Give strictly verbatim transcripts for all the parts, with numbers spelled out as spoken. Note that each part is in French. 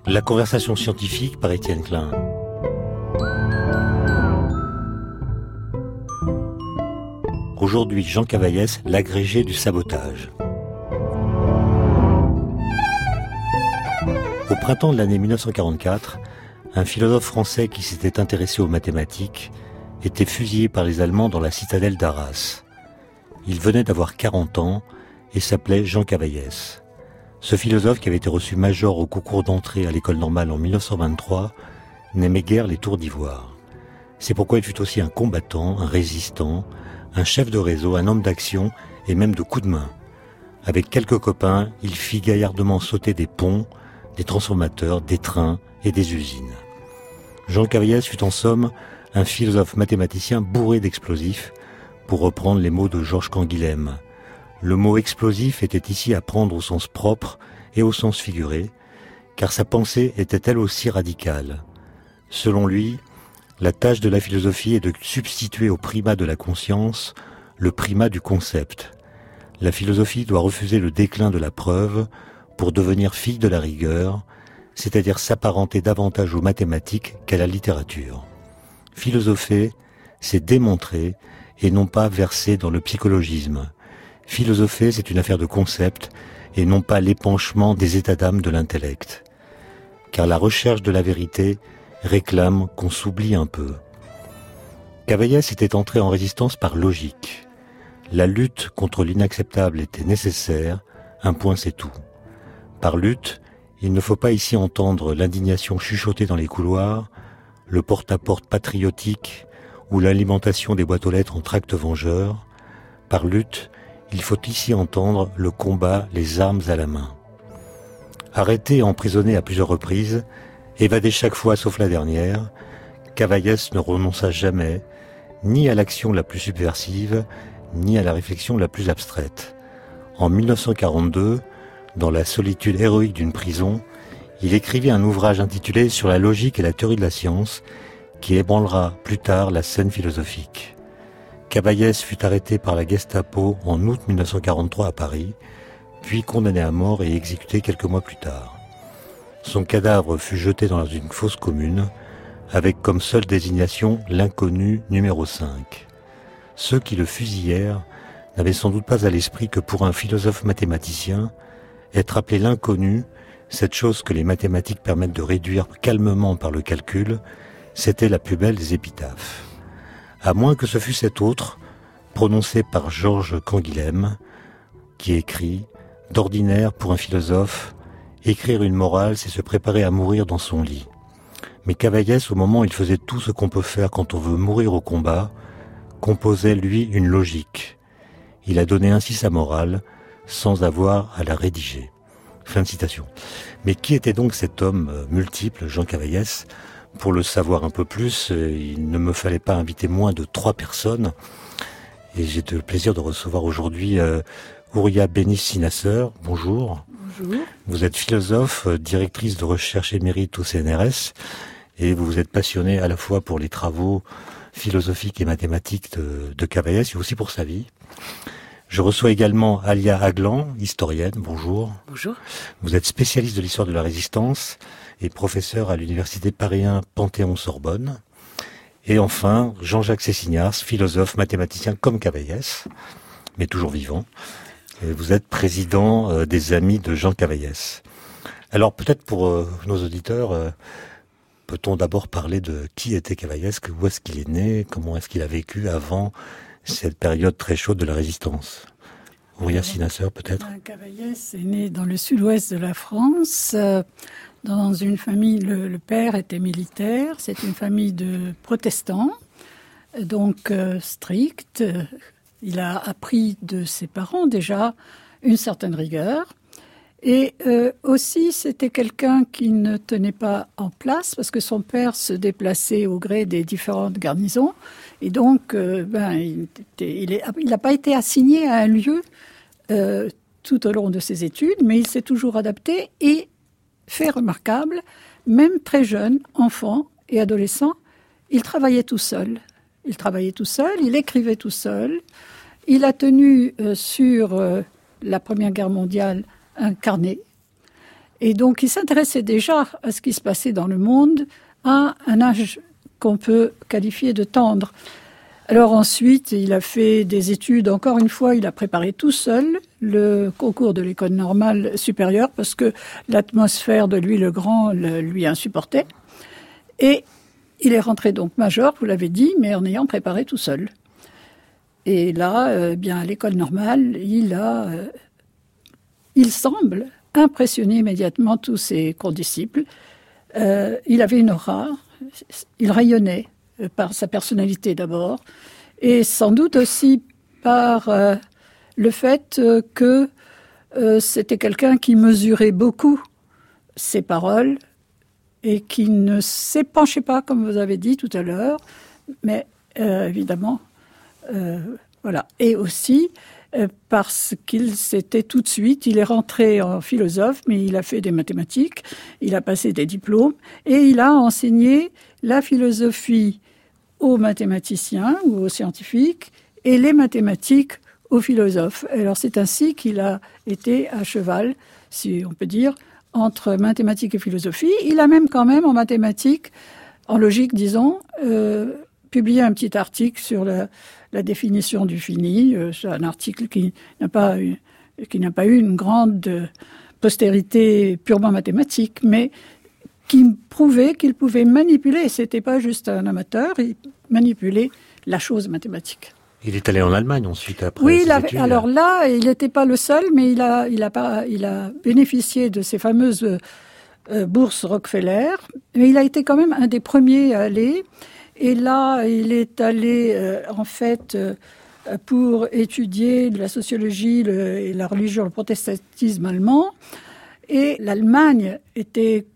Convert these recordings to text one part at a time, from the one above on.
La conversation scientifique par Étienne Klein. Aujourd'hui, Jean Cavaillès, l'agrégé du sabotage. Au printemps de l'année mille neuf cent quarante-quatre, un philosophe français qui s'était intéressé aux mathématiques était fusillé par les Allemands dans la citadelle d'Arras. Il venait d'avoir quarante ans et s'appelait Jean Cavaillès. Ce philosophe, qui avait été reçu major au concours d'entrée à l'école normale en mille neuf cent vingt-trois, n'aimait guère les tours d'ivoire. C'est pourquoi il fut aussi un combattant, un résistant, un chef de réseau, un homme d'action et même de coups de main. Avec quelques copains, il fit gaillardement sauter des ponts, des transformateurs, des trains et des usines. Jean Cavaillès fut en somme un philosophe mathématicien bourré d'explosifs, pour reprendre les mots de Georges Canguilhem. Le mot explosif était ici à prendre au sens propre et au sens figuré, car sa pensée était elle aussi radicale. Selon lui, la tâche de la philosophie est de substituer au primat de la conscience le primat du concept. La philosophie doit refuser le déclin de la preuve pour devenir fille de la rigueur, c'est-à-dire s'apparenter davantage aux mathématiques qu'à la littérature. Philosopher, c'est démontrer et non pas verser dans le psychologisme. Philosopher, c'est une affaire de concept et non pas l'épanchement des états d'âme de l'intellect. Car la recherche de la vérité réclame qu'on s'oublie un peu. Cavaillès était entré en résistance par logique. La lutte contre l'inacceptable était nécessaire, un point c'est tout. Par lutte, il ne faut pas ici entendre l'indignation chuchotée dans les couloirs, le porte-à-porte patriotique ou l'alimentation des boîtes aux lettres en tracts vengeurs. Par lutte, il faut ici entendre le combat, les armes à la main. Arrêté et emprisonné à plusieurs reprises, évadé chaque fois sauf la dernière, Cavaillès ne renonça jamais, ni à l'action la plus subversive, ni à la réflexion la plus abstraite. En mille neuf cent quarante-deux, dans la solitude héroïque d'une prison, il écrivit un ouvrage intitulé « Sur la logique et la théorie de la science » qui ébranlera plus tard la scène philosophique. Cavaillès fut arrêté par la Gestapo en août mille neuf cent quarante-trois à Paris, puis condamné à mort et exécuté quelques mois plus tard. Son cadavre fut jeté dans une fosse commune, avec comme seule désignation l'inconnu numéro cinq. Ceux qui le fusillèrent n'avaient sans doute pas à l'esprit que pour un philosophe mathématicien, être appelé l'inconnu, cette chose que les mathématiques permettent de réduire calmement par le calcul, c'était la plus belle des épitaphes. À moins que ce fût cet autre, prononcé par Georges Canguilhem, qui écrit « D'ordinaire, pour un philosophe, écrire une morale, c'est se préparer à mourir dans son lit. » Mais Cavaillès, au moment où il faisait tout ce qu'on peut faire quand on veut mourir au combat, composait, lui, une logique. Il a donné ainsi sa morale, sans avoir à la rédiger. Fin de citation. Mais qui était donc cet homme multiple, Jean Cavaillès ? Pour le savoir un peu plus, il ne me fallait pas inviter moins de trois personnes. Et j'ai le plaisir de recevoir aujourd'hui euh, Ouria Benis-Sinasser. Bonjour. Bonjour. Vous êtes philosophe, directrice de recherche émérite au C N R S, et vous vous êtes passionnée à la fois pour les travaux philosophiques et mathématiques de, de Cavaillès, et aussi pour sa vie. Je reçois également Alia Aglan, historienne. Bonjour. Bonjour. Vous êtes spécialiste de l'histoire de la résistance et professeur à l'université Paris un Panthéon-Sorbonne. Et enfin, Jean-Jacques Cessignars, philosophe, mathématicien comme Cavaillès, mais toujours vivant. Et vous êtes président euh, des Amis de Jean Cavaillès. Alors peut-être pour euh, nos auditeurs, euh, peut-on d'abord parler de qui était Cavaillès, où est-ce qu'il est né, comment est-ce qu'il a vécu avant cette période très chaude de la résistance. Ouria Sinasser, peut-être. Cavaillès est né dans le sud-ouest de la France, euh, dans une famille, le, le père était militaire, c'est une famille de protestants, donc euh, stricte. Il a appris de ses parents déjà une certaine rigueur. Et euh, aussi, c'était quelqu'un qui ne tenait pas en place parce que son père se déplaçait au gré des différentes garnisons. Et donc, euh, ben, il était, il est, il n'a pas été assigné à un lieu euh, tout au long de ses études, mais il s'est toujours adapté et fait remarquable, même très jeune, enfant et adolescent, il travaillait tout seul. Il travaillait tout seul, il écrivait tout seul. Il a tenu euh, sur euh, la Première Guerre mondiale un carnet. Et donc, il s'intéressait déjà à ce qui se passait dans le monde à un âge qu'on peut qualifier de tendre. Alors ensuite, il a fait des études. Encore une fois, il a préparé tout seul le concours de l'école normale supérieure parce que l'atmosphère de Louis le Grand le, lui insupportait. Et il est rentré donc major, vous l'avez dit, mais en ayant préparé tout seul. Et là, euh, bien à l'école normale, il a, euh, il semble impressionner immédiatement tous ses condisciples. Euh, il avait une aura, il rayonnait euh, par sa personnalité d'abord, et sans doute aussi par euh, le fait euh, que euh, c'était quelqu'un qui mesurait beaucoup ses paroles et qui ne s'épanchait pas, comme vous avez dit tout à l'heure, mais euh, évidemment, euh, voilà. Et aussi euh, parce qu'il s'était tout de suite, il est rentré en philosophe, mais il a fait des mathématiques, il a passé des diplômes, et il a enseigné la philosophie aux mathématiciens ou aux scientifiques, et les mathématiques aux philosophes. Alors c'est ainsi qu'il a été à cheval, si on peut dire, entre mathématiques et philosophie. Il a même quand même en mathématiques, en logique disons, euh, publié un petit article sur la, la définition du fini. Euh, c'est un article qui n'a pas eu, qui n'a pas eu une grande postérité purement mathématique, mais qui prouvait qu'il pouvait manipuler. C'était pas juste un amateur, il manipulait la chose mathématique. Il est allé en Allemagne ensuite, après oui, ses il a, études. alors là, il n'était pas le seul, mais il a, il a, pas, il a bénéficié de ces fameuses euh, bourses Rockefeller. Mais il a été quand même un des premiers à aller. Et là, il est allé, euh, en fait, euh, pour étudier la sociologie le, et la religion, le protestantisme allemand. Et l'Allemagne était...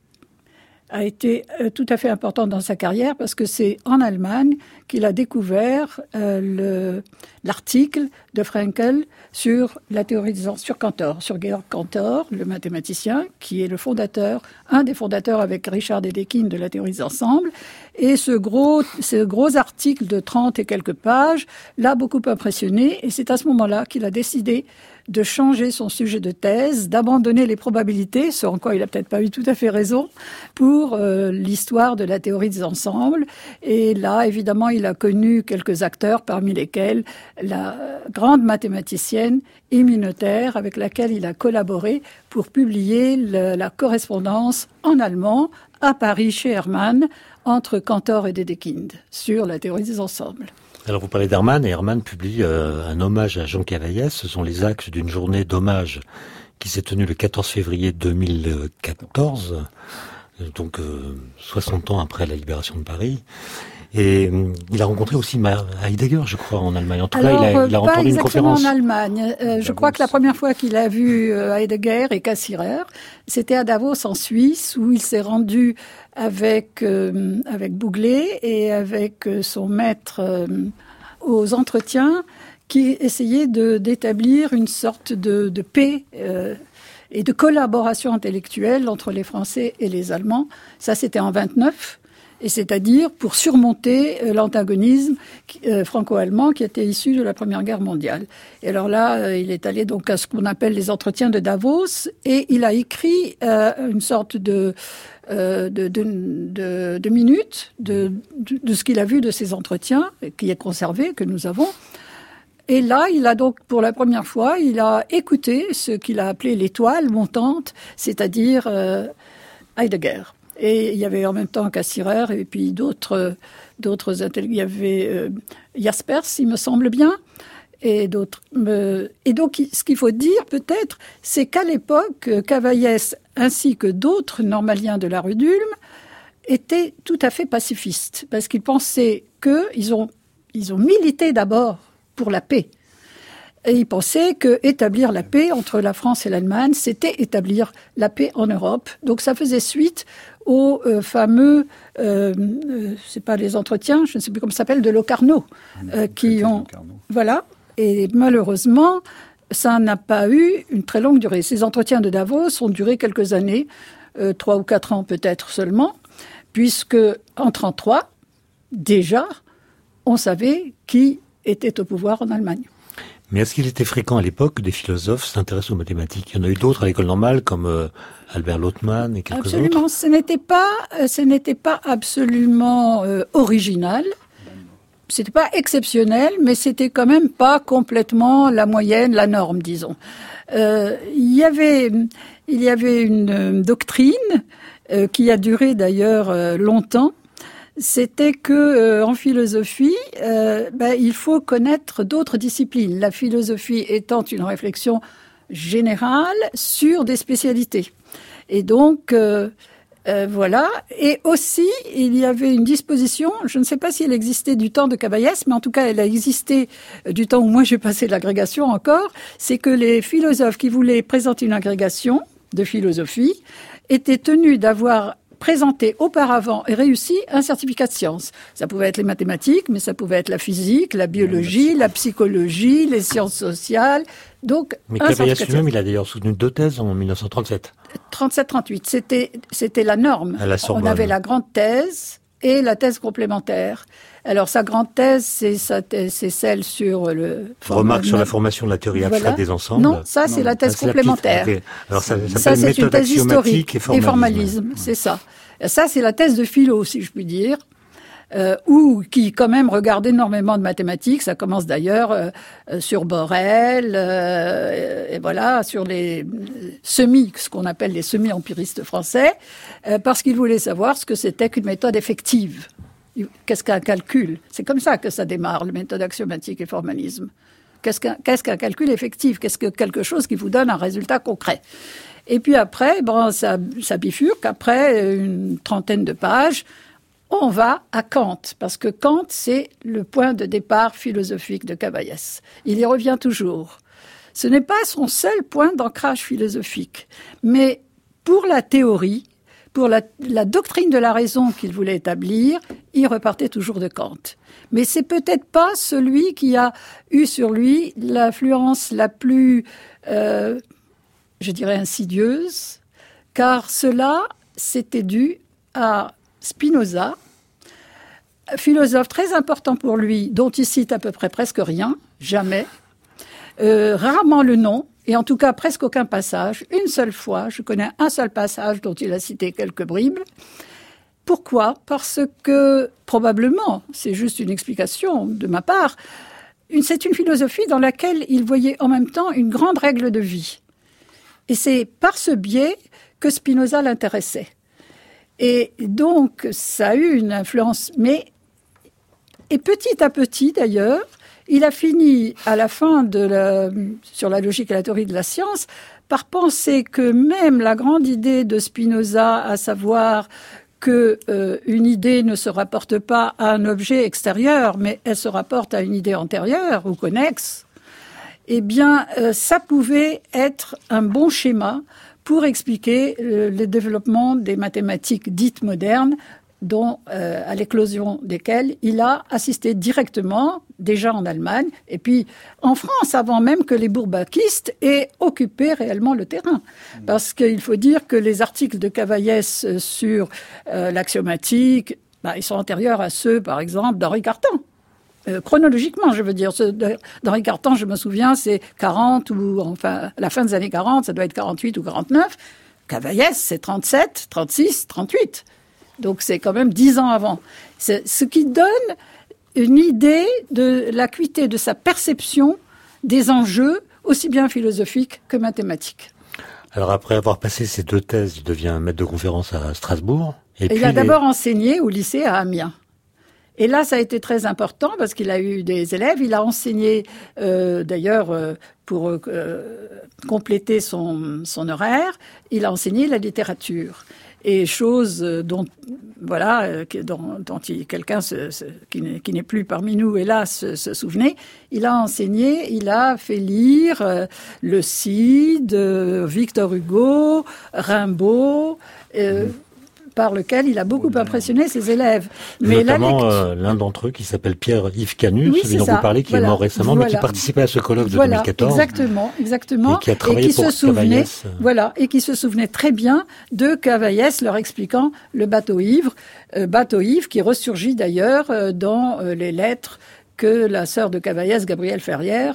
a été euh, tout à fait important dans sa carrière parce que c'est en Allemagne qu'il a découvert euh, le, l'article de Fraenkel sur la théorisation, sur Cantor, sur Georg Cantor, le mathématicien, qui est le fondateur, un des fondateurs avec Richard Dedekind de la théorie des ensembles. Et ce gros, ce gros article de trente et quelques pages l'a beaucoup impressionné et c'est à ce moment-là qu'il a décidé de changer son sujet de thèse, d'abandonner les probabilités, ce en quoi il n'a peut-être pas eu tout à fait raison, pour euh, l'histoire de la théorie des ensembles. Et là, évidemment, il a connu quelques acteurs, parmi lesquels la grande mathématicienne Emmy Noether, avec laquelle il a collaboré pour publier le, la correspondance en allemand à Paris chez Hermann, entre Cantor et Dedekind, sur la théorie des ensembles. Alors vous parlez d'Hermann, et Hermann publie euh, un hommage à Jean Cavaillès. Ce sont les actes d'une journée d'hommage qui s'est tenue le quatorze février deux mille quatorze, donc euh, soixante ans après la libération de Paris. Et euh, il a rencontré aussi Heidegger, je crois, en Allemagne. En tout Alors, cas, il a, il a pas entendu une conférence. En Allemagne. Euh, je crois que la première fois qu'il a vu euh, Heidegger et Cassirer, c'était à Davos, en Suisse, où il s'est rendu avec euh, avec Bouglet et avec euh, son maître euh, aux entretiens, qui essayaient de d'établir une sorte de, de paix euh, et de collaboration intellectuelle entre les Français et les Allemands. Ça, c'était en vingt-neuf. Et c'est-à-dire pour surmonter euh, l'antagonisme euh, franco-allemand qui était issu de la Première Guerre mondiale. Et alors là, euh, il est allé donc à ce qu'on appelle les entretiens de Davos et il a écrit euh, une sorte de, euh, de, de, de, de minutes de, de, de ce qu'il a vu de ces entretiens, qui est conservé, que nous avons. Et là, il a donc, pour la première fois, il a écouté ce qu'il a appelé l'étoile montante, c'est-à-dire euh, Heidegger. Et il y avait en même temps Cassirer et puis d'autres, d'autres intellectuels. Il y avait euh, Jaspers, il me semble bien, et d'autres. Euh, et donc, ce qu'il faut dire peut-être, c'est qu'à l'époque, Cavaillès ainsi que d'autres normaliens de la rue d'Ulm étaient tout à fait pacifistes, parce qu'ils pensaient qu'ils ont, ils ont milité d'abord pour la paix. Et ils pensaient qu'établir la paix entre la France et l'Allemagne, c'était établir la paix en Europe. Donc ça faisait suite aux euh, fameux, euh, euh, c'est pas les entretiens, je ne sais plus comment ça s'appelle, de Locarno, euh, qui ont, voilà. Et malheureusement, ça n'a pas eu une très longue durée. Ces entretiens de Davos ont duré quelques années, euh, trois ou quatre ans peut-être seulement, puisque en trente-trois, déjà, on savait qui était au pouvoir en Allemagne. Mais est-ce qu'il était fréquent à l'époque que des philosophes s'intéressent aux mathématiques? Il y en a eu d'autres à l'école normale, comme euh, Albert Lothman et quelques absolument. autres. Absolument, ce n'était pas, ce n'était pas absolument euh, original. C'était pas exceptionnel, mais c'était quand même pas complètement la moyenne, la norme, disons. Euh, il y avait, il y avait une euh, doctrine euh, qui a duré d'ailleurs euh, longtemps. C'était que euh, en philosophie, euh, ben, il faut connaître d'autres disciplines. La philosophie étant une réflexion générale sur des spécialités. Et donc, euh, euh, voilà. Et aussi, il y avait une disposition, je ne sais pas si elle existait du temps de Cavaillès, mais en tout cas, elle a existé du temps où moi j'ai passé l'agrégation encore, c'est que les philosophes qui voulaient présenter une agrégation de philosophie étaient tenus d'avoir présenté auparavant et réussi un certificat de sciences. Ça pouvait être les mathématiques, mais ça pouvait être la physique, la biologie, la psychologie, les sciences sociales. Donc, mais Cavaillès lui-même, il a d'ailleurs soutenu deux thèses en mille neuf cent trente-sept. trente-sept trente-huit, c'était, c'était la norme. À la Sorbonne. On avait la grande thèse et la thèse complémentaire. Alors, sa grande thèse, c'est, sa thèse, c'est celle sur le... Remarque sur la formation de la théorie abstraite voilà. des ensembles. Non, ça, c'est non. la thèse ah, complémentaire. La petite... Alors, ça, ça, ça c'est une thèse historique et formalisme. Et formalisme ouais. C'est ça. Ça, c'est la thèse de philo, si je puis dire. Euh, ou qui quand même regarde énormément de mathématiques. Ça commence d'ailleurs euh, sur Borel, euh, et voilà, sur les semi, ce qu'on appelle les semi-empiristes français, euh, parce qu'ils voulaient savoir ce que c'était qu'une méthode effective. Qu'est-ce qu'un calcul? C'est comme ça que ça démarre, les méthodes axiomatique et formalisme. Qu'est-ce qu'un, qu'est-ce qu'un calcul effectif? Qu'est-ce que quelque chose qui vous donne un résultat concret? Et puis après, bon, ça, ça bifurque. Après une trentaine de pages, on va à Kant, parce que Kant, c'est le point de départ philosophique de Cavaillès. Il y revient toujours. Ce n'est pas son seul point d'ancrage philosophique, mais pour la théorie, pour la, la doctrine de la raison qu'il voulait établir, il repartait toujours de Kant. Mais c'est peut-être pas celui qui a eu sur lui l'influence la plus, euh, je dirais, insidieuse, car cela, c'était dû à Spinoza, philosophe très important pour lui, dont il cite à peu près presque rien, jamais, euh, rarement le nom, et en tout cas presque aucun passage. Une seule fois, je connais un seul passage dont il a cité quelques bribes. Pourquoi ? Parce que, probablement, c'est juste une explication de ma part, une, c'est une philosophie dans laquelle il voyait en même temps une grande règle de vie. Et c'est par ce biais que Spinoza l'intéressait. Et donc, ça a eu une influence. Mais, et petit à petit, d'ailleurs, il a fini, à la fin de la, sur la logique et la théorie de la science, par penser que même la grande idée de Spinoza, à savoir que euh, une idée ne se rapporte pas à un objet extérieur, mais elle se rapporte à une idée antérieure ou connexe, eh bien, euh, ça pouvait être un bon schéma pour expliquer le, le développement des mathématiques dites modernes, dont, euh, à l'éclosion desquelles il a assisté directement, déjà en Allemagne, et puis en France, avant même que les bourbakistes aient occupé réellement le terrain. Parce qu'il faut dire que les articles de Cavaillès sur euh, l'axiomatique, bah, ils sont antérieurs à ceux, par exemple, d'Henri Cartan. Euh, chronologiquement, je veux dire, ceux d'Henri Cartan, je me souviens, c'est quarante, ou enfin, à la fin des années quarante, ça doit être quarante-huit ou quarante-neuf. Cavaillès, c'est trente-sept, trente-six, trente-huit. Donc c'est quand même dix ans avant. C'est ce qui donne une idée de l'acuité de sa perception des enjeux, aussi bien philosophiques que mathématiques. Alors après avoir passé ces deux thèses, il devient maître de conférence à Strasbourg. Et, et puis il a les... d'abord enseigné au lycée à Amiens. Et là, ça a été très important parce qu'il a eu des élèves. Il a enseigné, euh, d'ailleurs, euh, pour euh, compléter son, son horaire, il a enseigné la littérature. Et chose dont, voilà, dont, dont il, quelqu'un se, se, qui, n'est, qui n'est plus parmi nous, hélas, se, se souvenait, il a enseigné, il a fait lire euh, le Cid, euh, Victor Hugo, Rimbaud, euh, mmh. par lequel il a beaucoup impressionné ses élèves. Mais notamment lecture... euh, l'un d'entre eux qui s'appelle Pierre-Yves Camus, oui, celui dont ça. vous parlez, qui voilà. est mort récemment, voilà. mais qui participait à ce colloque de voilà. deux mille quatorze. Exactement, exactement. Et qui a travaillé et qui pour se souvenait, Cavaillès. Voilà, et qui se souvenait très bien de Cavaillès leur expliquant le bateau ivre, euh, bateau ivre qui ressurgit d'ailleurs euh, dans euh, les lettres que la sœur de Cavaillès, Gabrielle Ferrière,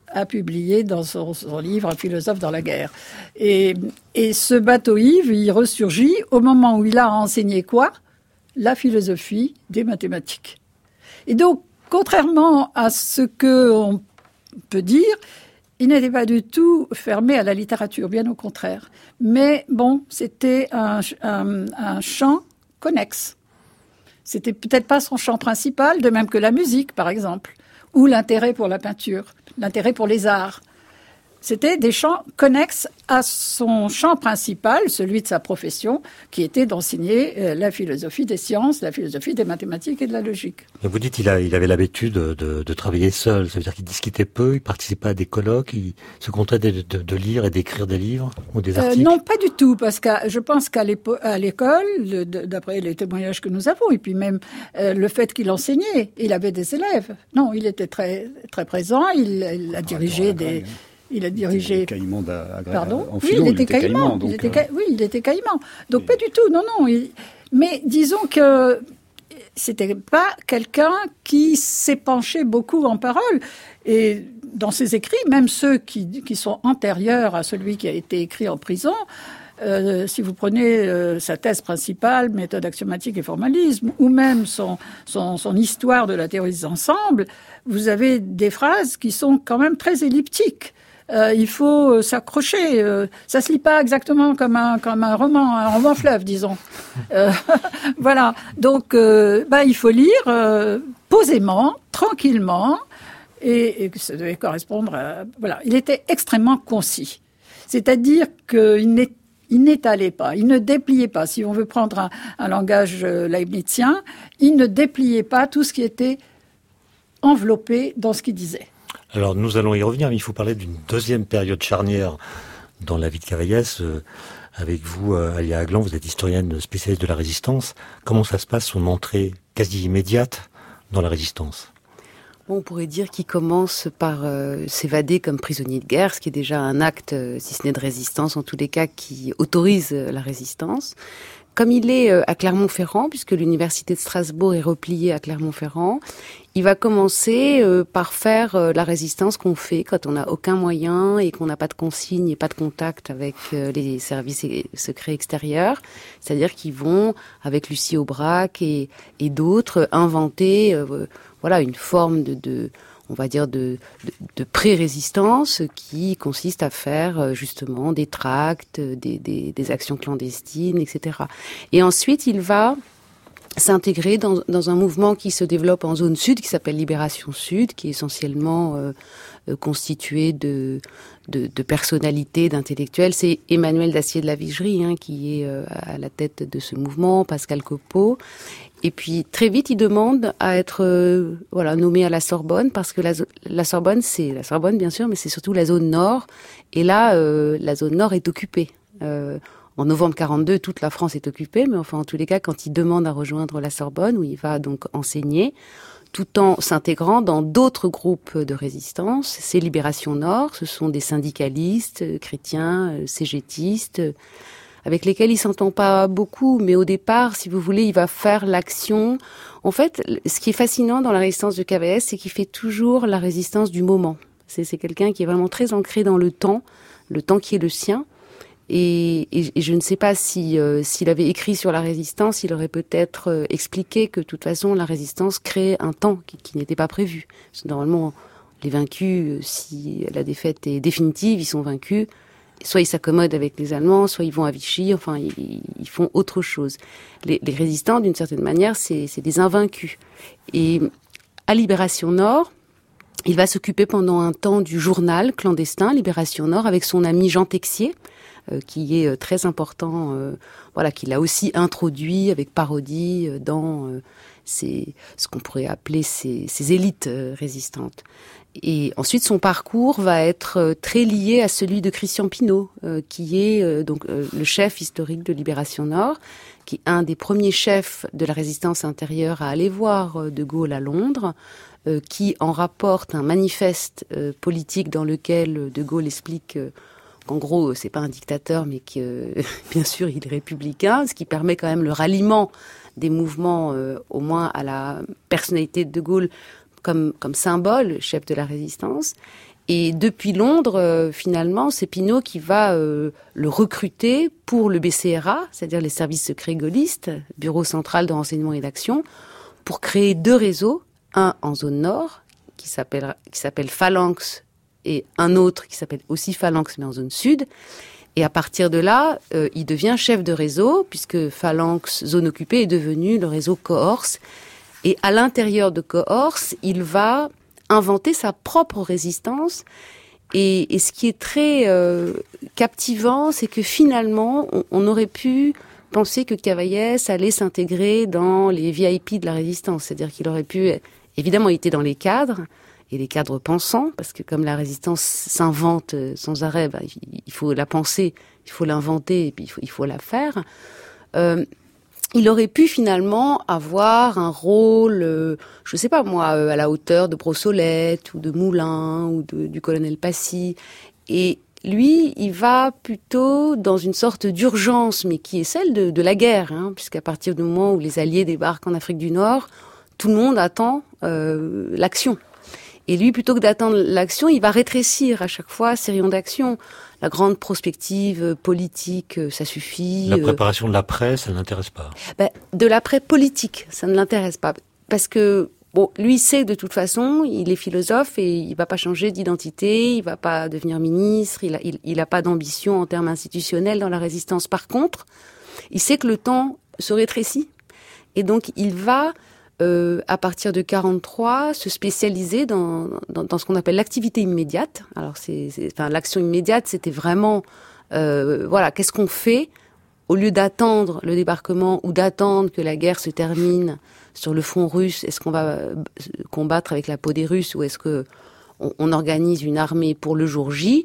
a publié dans son, son livre « Un philosophe dans la guerre ». Et, et ce bateau-ivre, il ressurgit au moment où il a enseigné quoi ? La philosophie des mathématiques. Et donc, contrairement à ce qu'on peut dire, il n'était pas du tout fermé à la littérature, bien au contraire. Mais bon, c'était un, un, un champ connexe. C'était peut-être pas son champ principal, de même que la musique, par exemple, ou l'intérêt pour la peinture, l'intérêt pour les arts. C'était des champs connexes à son champ principal, celui de sa profession, qui était d'enseigner la philosophie des sciences, la philosophie des mathématiques et de la logique. Et vous dites qu'il a, il avait l'habitude de, de, de travailler seul, ça veut dire qu'il discutait peu, il participait à des colloques, il se contentait de, de, de lire et d'écrire des livres ou des articles. Euh, non, pas du tout, parce que je pense qu'à à l'école, le, d'après les témoignages que nous avons, et puis même euh, le fait qu'il enseignait, il avait des élèves. Non, il était très, très présent, il, il a dirigé ah, des... Il a dirigé. Il était caïman d'Agrège. Pardon. En philo, oui, il était, il était caïman. caïman donc, il était ca... Oui, il était caïman. Donc et... pas du tout. Non, non. Il... Mais disons que c'était pas quelqu'un qui s'est penché beaucoup en parole. Et dans ses écrits, même ceux qui, qui sont antérieurs à celui qui a été écrit en prison, euh, si vous prenez euh, sa thèse principale, méthode axiomatique et formalisme, ou même son, son, son histoire de la théorie des ensembles, vous avez des phrases qui sont quand même très elliptiques. Euh, il faut euh, s'accrocher. Euh, ça se lit pas exactement comme un comme un roman, un roman fleuve, disons. Euh, voilà. Donc, euh, bah, il faut lire euh, posément, tranquillement, et, et ça devait correspondre à. Voilà. Il était extrêmement concis. C'est-à-dire qu'il n'est il n'étalait pas, il ne dépliait pas. Si on veut prendre un, un langage euh, leibnizien, il ne dépliait pas tout ce qui était enveloppé dans ce qu'il disait. Alors nous allons y revenir, mais il faut parler d'une deuxième période charnière dans la vie de Cavaillès. Euh, avec vous, euh, Alia Aglan, vous êtes historienne spécialiste de la résistance. Comment ça se passe, son entrée quasi immédiate dans la résistance ? Bon, on pourrait dire qu'il commence par euh, s'évader comme prisonnier de guerre, ce qui est déjà un acte, euh, si ce n'est de résistance, en tous les cas, qui autorise euh, la résistance. Comme il est euh, à Clermont-Ferrand, puisque l'université de Strasbourg est repliée à Clermont-Ferrand, il va commencer euh, par faire euh, la résistance qu'on fait quand on n'a aucun moyen et qu'on n'a pas de consigne et pas de contact avec euh, les services secrets extérieurs. C'est-à-dire qu'ils vont, avec Lucie Aubrac et, et d'autres, inventer euh, voilà une forme de, de on va dire de, de, de pré-résistance qui consiste à faire justement des tracts, des, des, des actions clandestines, et cetera. Et ensuite, il va s'intégrer dans, dans un mouvement qui se développe en zone sud, qui s'appelle Libération Sud, qui est essentiellement euh, euh, constitué de, de, de personnalités, d'intellectuels. C'est Emmanuel Dacier de la Vigerie hein, qui est euh, à la tête de ce mouvement, Pascal Copeau. Et puis très vite, il demande à être euh, voilà nommé à la Sorbonne parce que la, la Sorbonne, c'est la Sorbonne bien sûr, mais c'est surtout la zone nord. Et là, euh, la zone nord est occupée. Euh, en novembre quarante-deux, toute la France est occupée, mais enfin en tous les cas, quand il demande à rejoindre la Sorbonne, où il va donc enseigner, tout en s'intégrant dans d'autres groupes de résistance, c'est Libération Nord, ce sont des syndicalistes, chrétiens, cégétistes, avec lesquels il s'entend pas beaucoup, mais au départ, si vous voulez, il va faire l'action. En fait, ce qui est fascinant dans la résistance de Cavaillès, c'est qu'il fait toujours la résistance du moment. C'est, c'est quelqu'un qui est vraiment très ancré dans le temps, le temps qui est le sien. Et, et, et je ne sais pas si euh, s'il avait écrit sur la résistance, il aurait peut-être euh, expliqué que de toute façon la résistance crée un temps qui, qui n'était pas prévu. Parce que normalement, les vaincus, si la défaite est définitive, ils sont vaincus. Soit ils s'accommodent avec les Allemands, soit ils vont à Vichy. Enfin, ils, ils font autre chose. Les, les résistants, d'une certaine manière, c'est, c'est des invaincus. Et à Libération Nord, il va s'occuper pendant un temps du journal clandestin Libération Nord avec son ami Jean Texier, euh, qui est très important, euh, voilà, qu'il a aussi introduit avec parodie euh, dans euh, ces, ce qu'on pourrait appeler ces, ces élites euh, résistantes. Et ensuite, son parcours va être très lié à celui de Christian Pineau, euh, qui est euh, donc euh, le chef historique de Libération Nord, qui est un des premiers chefs de la résistance intérieure à aller voir euh, De Gaulle à Londres, euh, qui en rapporte un manifeste euh, politique dans lequel De Gaulle explique euh, qu'en gros, c'est pas un dictateur, mais que euh, bien sûr, il est républicain, ce qui permet quand même le ralliement des mouvements, euh, au moins à la personnalité de De Gaulle, Comme, comme symbole, chef de la résistance. Et depuis Londres, euh, finalement, c'est Pinault qui va euh, le recruter pour le B C R A, c'est-à-dire les services secrets gaullistes, Bureau central de renseignement et d'action, pour créer deux réseaux, un en zone nord, qui s'appelle, qui s'appelle Phalanx, et un autre qui s'appelle aussi Phalanx, mais en zone sud. Et à partir de là, euh, il devient chef de réseau, puisque Phalanx, zone occupée, est devenu le réseau Cohorse. Et à l'intérieur de Cohorse, il va inventer sa propre résistance. Et, et ce qui est très euh, captivant, c'est que finalement, on, on aurait pu penser que Cavaillès allait s'intégrer dans les V I P de la résistance. C'est-à-dire qu'il aurait pu... Évidemment, il était dans les cadres, et les cadres pensants, parce que comme la résistance s'invente sans arrêt, bah, il faut la penser, il faut l'inventer, et puis il faut, il faut la faire. Euh, il aurait pu finalement avoir un rôle, euh, je sais pas moi, euh, à la hauteur de Brossolette, ou de Moulin, ou de, du colonel Passy. Et lui, il va plutôt dans une sorte d'urgence, mais qui est celle de, de la guerre, hein, puisqu'à partir du moment où les Alliés débarquent en Afrique du Nord, tout le monde attend euh, l'action. Et lui, plutôt que d'attendre l'action, il va rétrécir à chaque fois ses rayons d'action. La grande prospective politique, ça suffit. La préparation de l'après, ça ne l'intéresse pas. Ben, de l'après politique, ça ne l'intéresse pas. Parce que, bon, lui sait de toute façon, il est philosophe et il va pas changer d'identité, il va pas devenir ministre, il a, il, il a pas d'ambition en termes institutionnels dans la résistance. Par contre, il sait que le temps se rétrécit. Et donc, il va... Euh, à partir de quarante-trois, se spécialiser dans, dans, dans ce qu'on appelle l'activité immédiate. Alors, c'est, c'est, enfin, l'action immédiate, c'était vraiment, euh, voilà, qu'est-ce qu'on fait au lieu d'attendre le débarquement ou d'attendre que la guerre se termine sur le front russe. Est-ce qu'on va combattre avec la peau des Russes ou est-ce que on, on organise une armée pour le jour J?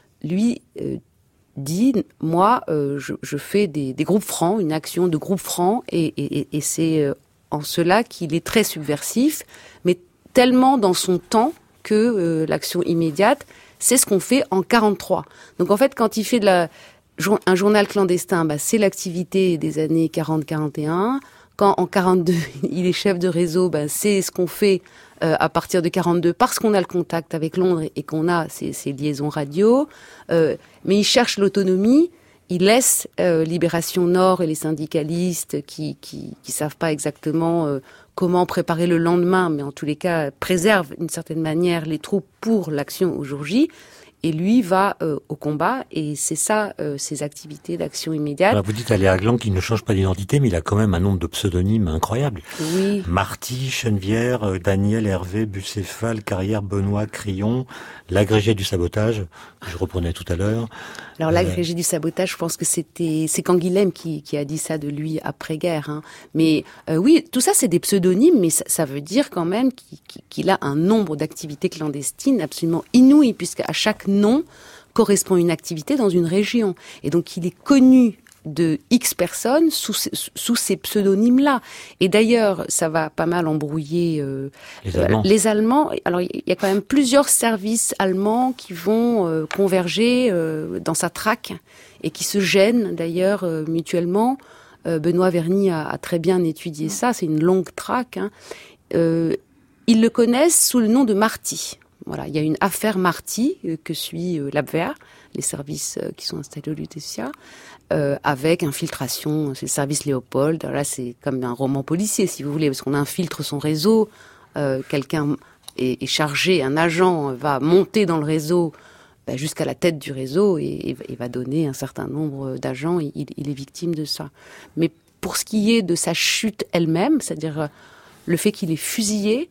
Lui euh, dit, moi, euh, je, je fais des, des groupes francs, une action de groupe franc, et, et, et c'est euh, en cela qu'il est très subversif, mais tellement dans son temps que euh, l'action immédiate, c'est ce qu'on fait en quarante-trois. Donc en fait, quand il fait de la, un journal clandestin, bah, c'est l'activité des années quarante quarante et un. Quand en quarante-deux, il est chef de réseau, bah, c'est ce qu'on fait euh, à partir de quarante-deux, parce qu'on a le contact avec Londres et qu'on a ces, ces liaisons radio. Euh, mais il cherche l'autonomie. Il laisse euh, Libération Nord et les syndicalistes qui qui, qui savent pas exactement euh, comment préparer le lendemain, mais en tous les cas préservent d'une certaine manière les troupes pour l'action au jour J. Et lui va euh, au combat, et c'est ça, euh, ses activités d'action immédiate. Alors vous dites à Léa Gland qu'il ne change pas d'identité, mais il a quand même un nombre de pseudonymes incroyables. Oui. Marty, Chenevière, euh, Daniel, Hervé, Bucéphale, Carrière, Benoît, Crillon, l'agrégé du sabotage, que je reprenais tout à l'heure. Alors l'agrégé euh... du sabotage, je pense que c'était c'est Canguilhem qui, qui a dit ça de lui après-guerre. Hein. Mais euh, oui, tout ça c'est des pseudonymes, mais ça, ça veut dire quand même qu'il, qu'il a un nombre d'activités clandestines absolument inouï, puisqu'à chaque nom correspond une activité dans une région. Et donc il est connu de X personnes sous, sous ces pseudonymes-là. Et d'ailleurs, ça va pas mal embrouiller euh, les, Allemands. Euh, les Allemands. Alors, il y a quand même plusieurs services allemands qui vont euh, converger euh, dans sa traque et qui se gênent d'ailleurs euh, mutuellement. Euh, Benoît Verny a, a très bien étudié ça. C'est une longue traque. Hein. Euh, ils le connaissent sous le nom de Marty. Voilà, il y a une affaire Marty euh, que suit euh, l'Abwehr, les services euh, qui sont installés au Lutetia, euh, avec infiltration, c'est le service Léopold. Alors là, c'est comme un roman policier, si vous voulez, parce qu'on infiltre son réseau, euh, quelqu'un est, est chargé, un agent va monter dans le réseau ben, jusqu'à la tête du réseau et, et, et va donner un certain nombre d'agents, il, il est victime de ça. Mais pour ce qui est de sa chute elle-même, c'est-à-dire le fait qu'il est fusillé,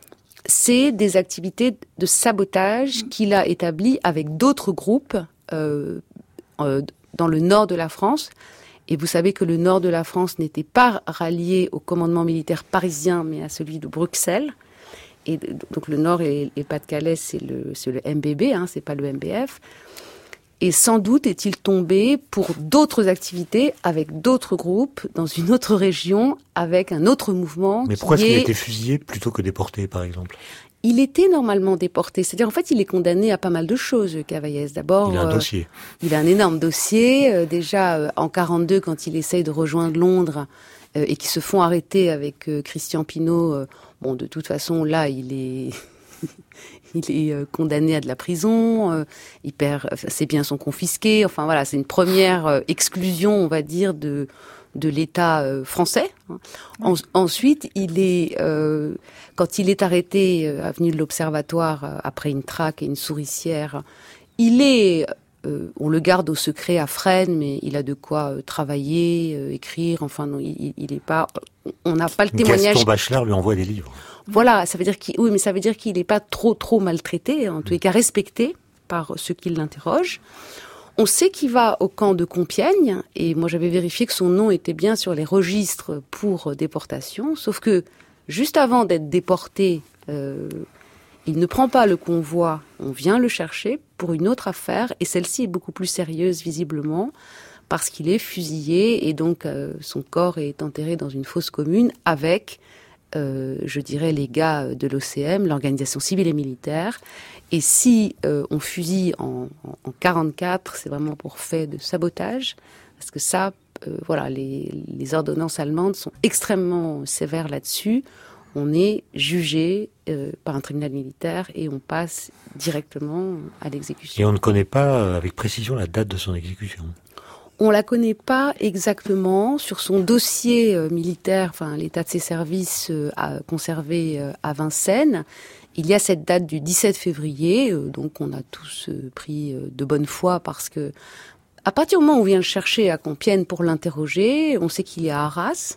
c'est des activités de sabotage qu'il a établies avec d'autres groupes euh, euh, dans le nord de la France. Et vous savez que le nord de la France n'était pas rallié au commandement militaire parisien, mais à celui de Bruxelles. Et donc le nord et le Pas-de-Calais, c'est le, c'est le M B B, hein, c'est pas le M B F. Et sans doute est-il tombé pour d'autres activités avec d'autres groupes dans une autre région avec un autre mouvement. Mais pourquoi qui est-ce qu'il est... a été fusillé plutôt que déporté, par exemple ? Il était normalement déporté. C'est-à-dire, en fait, il est condamné à pas mal de choses, Cavaillès. D'abord, il a un euh, dossier. Il a un énorme dossier. Euh, déjà, euh, en quarante-deux, quand il essaye de rejoindre Londres euh, et qu'ils se font arrêter avec euh, Christian Pinault, euh, bon, de toute façon, là, il est... il est euh, condamné à de la prison, euh, il perd, ses biens sont confisqués. Enfin voilà, c'est une première euh, exclusion, on va dire, de de l'État euh, français. En, ensuite, il est euh, quand il est arrêté euh, avenue de l'Observatoire euh, après une traque et une souricière, il est Euh, on le garde au secret à Fresnes, mais il a de quoi euh, travailler, euh, écrire. Enfin, non, il, il est pas. On n'a pas le témoignage. Gaston Bachelard lui envoie des livres. Voilà, ça veut dire qu'il. Oui, mais ça veut dire qu'il n'est pas trop, trop maltraité, en tous les cas respecté par ceux qui l'interrogent. On sait qu'il va au camp de Compiègne, et moi j'avais vérifié que son nom était bien sur les registres pour déportation. Sauf que juste avant d'être déporté. Euh, Il ne prend pas le convoi, on vient le chercher pour une autre affaire, et celle-ci est beaucoup plus sérieuse visiblement, parce qu'il est fusillé, et donc euh, son corps est enterré dans une fosse commune avec, euh, je dirais, les gars de l'O C M, l'organisation civile et militaire. Et si euh, on fusille en, en, en quarante-quatre, c'est vraiment pour fait de sabotage, parce que ça, euh, voilà, les, les ordonnances allemandes sont extrêmement sévères là-dessus. On est jugé euh, par un tribunal militaire et on passe directement à l'exécution. Et on ne connaît pas avec précision la date de son exécution. On la connaît pas exactement. Sur son dossier euh, militaire, enfin l'état de ses services euh, à, conservé euh, à Vincennes, il y a cette date du dix-sept février. Euh, donc on a tous euh, pris euh, de bonne foi parce que à partir du moment où on vient le chercher à Compiègne pour l'interroger, on sait qu'il est à Arras.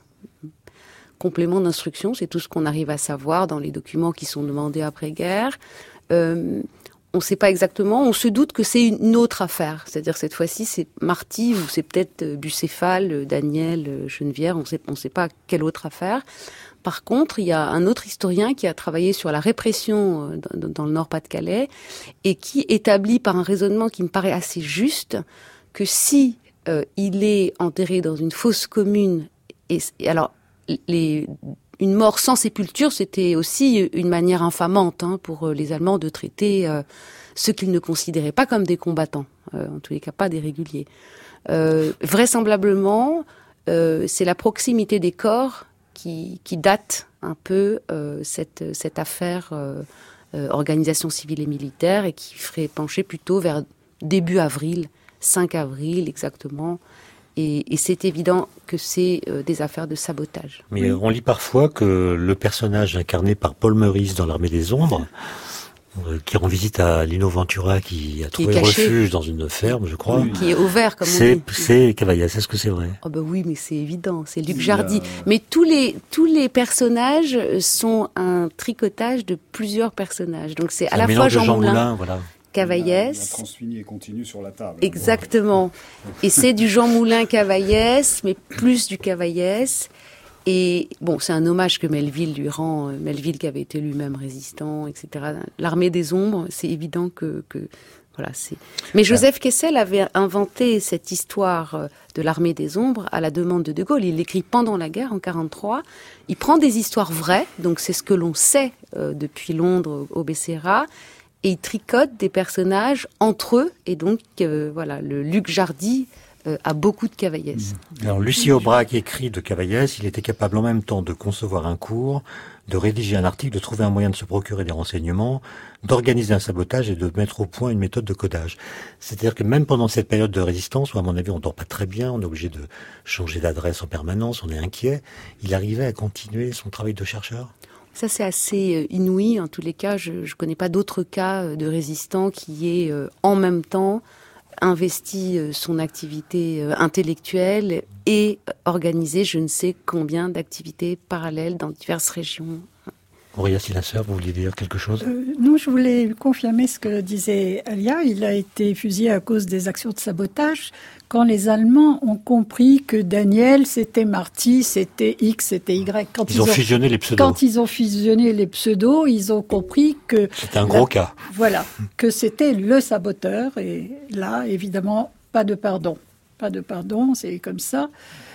Complément d'instruction, c'est tout ce qu'on arrive à savoir dans les documents qui sont demandés après-guerre. Euh, on ne sait pas exactement, on se doute que c'est une autre affaire. C'est-à-dire cette fois-ci, c'est Marty ou c'est peut-être Bucéphale, Daniel, Chenevière, on sait, on ne sait pas quelle autre affaire. Par contre, il y a un autre historien qui a travaillé sur la répression dans, dans le Nord-Pas-de-Calais et qui établit par un raisonnement qui me paraît assez juste que si euh, il est enterré dans une fosse commune, et, et alors Les, une mort sans sépulture, c'était aussi une manière infamante hein, pour les Allemands de traiter euh, ceux qu'ils ne considéraient pas comme des combattants, euh, en tous les cas pas des réguliers. Euh, vraisemblablement, euh, c'est la proximité des corps qui, qui date un peu euh, cette, cette affaire euh, euh, organisation civile et militaire et qui ferait pencher plutôt vers début avril, cinq avril exactement. Et, et c'est évident que c'est euh, des affaires de sabotage. Mais oui. On lit parfois que le personnage incarné par Paul Meurice dans l'Armée des Ombres, euh, qui rend visite à Lino Ventura, qui a qui trouvé refuge dans une ferme, je crois. Oui. Qui est ouvert, comme c'est, on dit. C'est Cavaillès, est-ce que c'est vrai? Oh ben oui, mais c'est évident, c'est Luc Jardy. A... Mais tous les tous les personnages sont un tricotage de plusieurs personnages. Donc c'est, c'est à la fois Jean, Jean Moulin, Moulin voilà. Cavaillès. La, la transfinie est continue sur la table. Exactement. Et c'est du Jean Moulin Cavaillès, mais plus du Cavaillès. Et bon, c'est un hommage que Melville lui rend. Melville qui avait été lui-même résistant, et cetera. L'Armée des Ombres, c'est évident que, que voilà, c'est. Mais Joseph Kessel avait inventé cette histoire de l'Armée des Ombres à la demande de De Gaulle. Il l'écrit pendant la guerre en quarante-trois. Il prend des histoires vraies, donc c'est ce que l'on sait euh, depuis Londres au B C R A. Et il tricote des personnages entre eux. Et donc, euh, voilà, le Luc Jardy euh, a beaucoup de Cavaillès. Alors, Lucie Aubrac écrit de Cavaillès, il était capable en même temps de concevoir un cours, de rédiger un article, de trouver un moyen de se procurer des renseignements, d'organiser un sabotage et de mettre au point une méthode de codage. C'est-à-dire que même pendant cette période de résistance, où à mon avis on dort pas très bien, on est obligé de changer d'adresse en permanence, on est inquiet, il arrivait à continuer son travail de chercheur? Ça, c'est assez inouï. En tous les cas, je ne connais pas d'autres cas de résistants qui aient euh, en même temps investi euh, son activité euh, intellectuelle et organisé je ne sais combien d'activités parallèles dans diverses régions. Aurélia Silasseur, vous vouliez dire quelque chose? euh, Non, je voulais confirmer ce que disait Alia. Il a été fusillé à cause des actions de sabotage. Quand les Allemands ont compris que Daniel, c'était Marty, c'était X, c'était Y. Quand ils, ils ont, ont fusionné les pseudos. Quand ils ont fusionné les pseudos, ils ont compris que... C'était un gros la, cas. Voilà, que c'était le saboteur. Et là, évidemment, pas de pardon. Pas de pardon, c'est comme ça.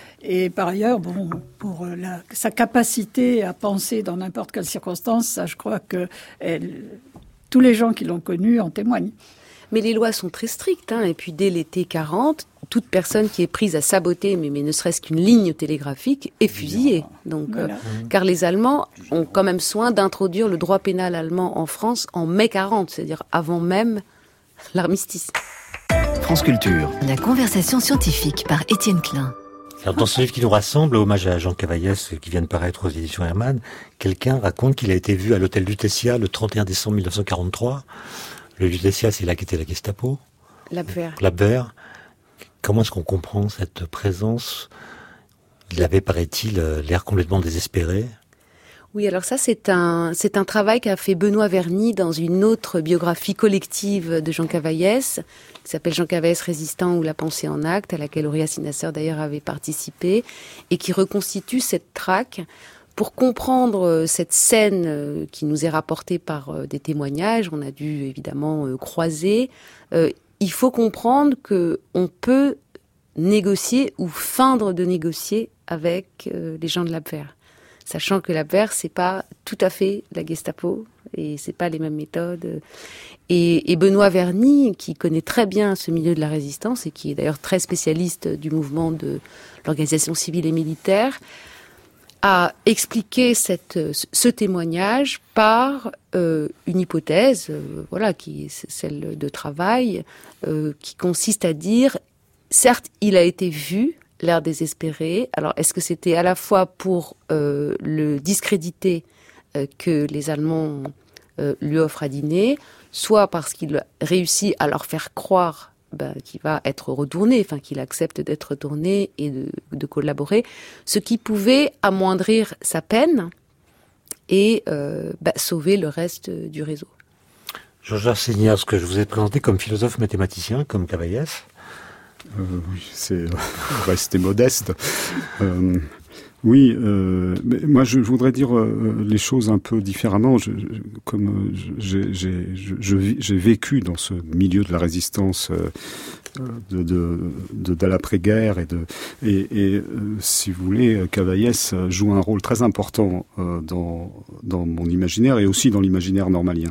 Et par ailleurs, bon, pour la, sa capacité à penser dans n'importe quelle circonstance, ça, je crois que elle, tous les gens qui l'ont connu en témoignent. Mais les lois sont très strictes, hein, et puis dès l'été quarante, toute personne qui est prise à saboter, mais, mais ne serait-ce qu'une ligne télégraphique, est fusillée. Donc, voilà. euh, car les Allemands ont quand même soin d'introduire le droit pénal allemand en France en mai quarante, c'est-à-dire avant même l'armistice. France Culture. La conversation scientifique par Étienne Klein. Alors, dans ce livre qui nous rassemble, hommage à Jean Cavaillès, qui vient de paraître aux éditions Hermann, quelqu'un raconte qu'il a été vu à l'hôtel Lutetia le trente et un décembre mille neuf cent quarante-trois. Le Lutetia, c'est là qu'était la Gestapo. L'Abwehr. L'Abwehr. Comment est-ce qu'on comprend cette présence ? Il avait, paraît-il, l'air complètement désespéré. Oui, alors ça, c'est un, c'est un travail qu'a fait Benoît Verny dans une autre biographie collective de Jean Cavaillès, qui s'appelle Jean Cavaillès résistant ou la pensée en acte, à laquelle Auréa Sinasser d'ailleurs avait participé, et qui reconstitue cette traque. Pour comprendre cette scène qui nous est rapportée par des témoignages, on a dû évidemment croiser, euh, il faut comprendre que on peut négocier ou feindre de négocier avec euh, les gens de l'Abwehr. Sachant que l'Abwehr, c'est pas tout à fait la Gestapo et c'est pas les mêmes méthodes. Et, et Benoît Verny, qui connaît très bien ce milieu de la résistance et qui est d'ailleurs très spécialiste du mouvement de l'organisation civile et militaire, a expliqué cette, ce témoignage par euh, une hypothèse, euh, voilà, qui est celle de travail, euh, qui consiste à dire, certes, il a été vu, l'air désespéré. Alors, est-ce que c'était à la fois pour euh, le discréditer euh, que les Allemands euh, lui offrent à dîner, soit parce qu'il réussit à leur faire croire ben, qu'il va être retourné, enfin qu'il accepte d'être retourné et de, de collaborer, ce qui pouvait amoindrir sa peine et euh, ben, sauver le reste du réseau. Georges Arsénias, ce que je vous ai présenté comme philosophe mathématicien, comme Cavaillès. Euh, oui, c'est rester modeste. Euh, oui, euh, mais moi je voudrais dire euh, les choses un peu différemment. Je, je, comme j'ai, j'ai, je, j'ai vécu dans ce milieu de la résistance euh, de, de, de, de l'après-guerre et de et, et euh, si vous voulez, Cavaillès joue un rôle très important euh, dans dans mon imaginaire et aussi dans l'imaginaire normalien.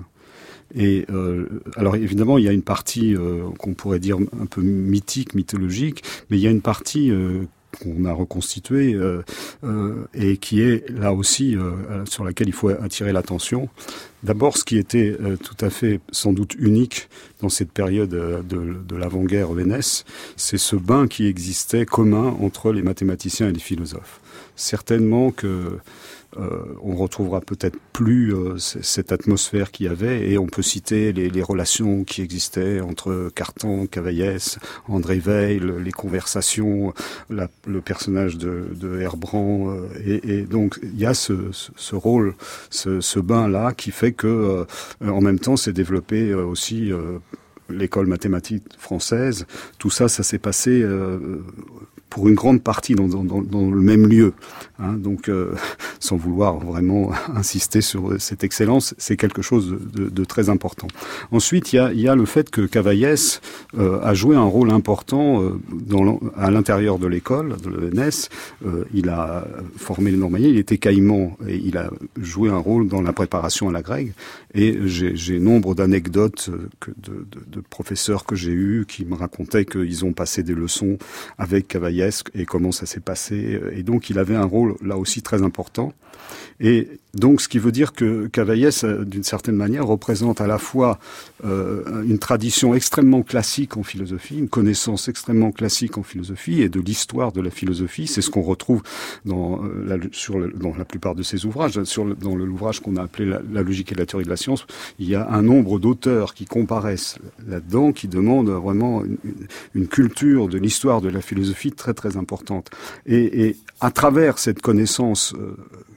Et euh, alors évidemment, il y a une partie euh, qu'on pourrait dire un peu mythique, mythologique, mais il y a une partie euh, qu'on a reconstituée euh, euh, et qui est là aussi euh, sur laquelle il faut attirer l'attention. D'abord, ce qui était euh, tout à fait sans doute unique dans cette période euh, de, de l'avant-guerre V N S, c'est ce bain qui existait commun entre les mathématiciens et les philosophes. Certainement que Euh, on retrouvera peut-être plus euh, c- cette atmosphère qu'il y avait et on peut citer les, les relations qui existaient entre Cartan, Cavaillès, André Weil, les conversations, la, le personnage de, de Herbrand euh, et, et donc il y a ce, ce, ce rôle, ce, ce bain-là qui fait que euh, en même temps s'est développé euh, aussi euh, l'école mathématique française. Tout ça, ça s'est passé euh, pour une grande partie dans, dans, dans le même lieu. Hein, donc, euh, sans vouloir vraiment insister sur cette excellence, c'est quelque chose de, de, de très important. Ensuite, il y a, il y a le fait que Cavaillès euh, a joué un rôle important euh, dans, à l'intérieur de l'école, de l'E N S. Euh, il a formé les normaliens, il était caïman et il a joué un rôle dans la préparation à la grecque. Et j'ai, j'ai nombre d'anecdotes que de, de, de professeurs que j'ai eus qui me racontaient qu'ils ont passé des leçons avec Cavaillès et comment ça s'est passé. Et donc, il avait un rôle là aussi très important. Et donc, ce qui veut dire que Cavaillès, d'une certaine manière, représente à la fois euh, une tradition extrêmement classique en philosophie, une connaissance extrêmement classique en philosophie et de l'histoire de la philosophie. C'est ce qu'on retrouve dans, euh, la, sur le, dans la plupart de ses ouvrages. Sur le, dans l'ouvrage qu'on a appelé la, la logique et la théorie de la science, il y a un nombre d'auteurs qui comparaissent là-dedans, qui demandent vraiment une, une culture de l'histoire de la philosophie très très importante. Et, et à travers cette connaissance euh,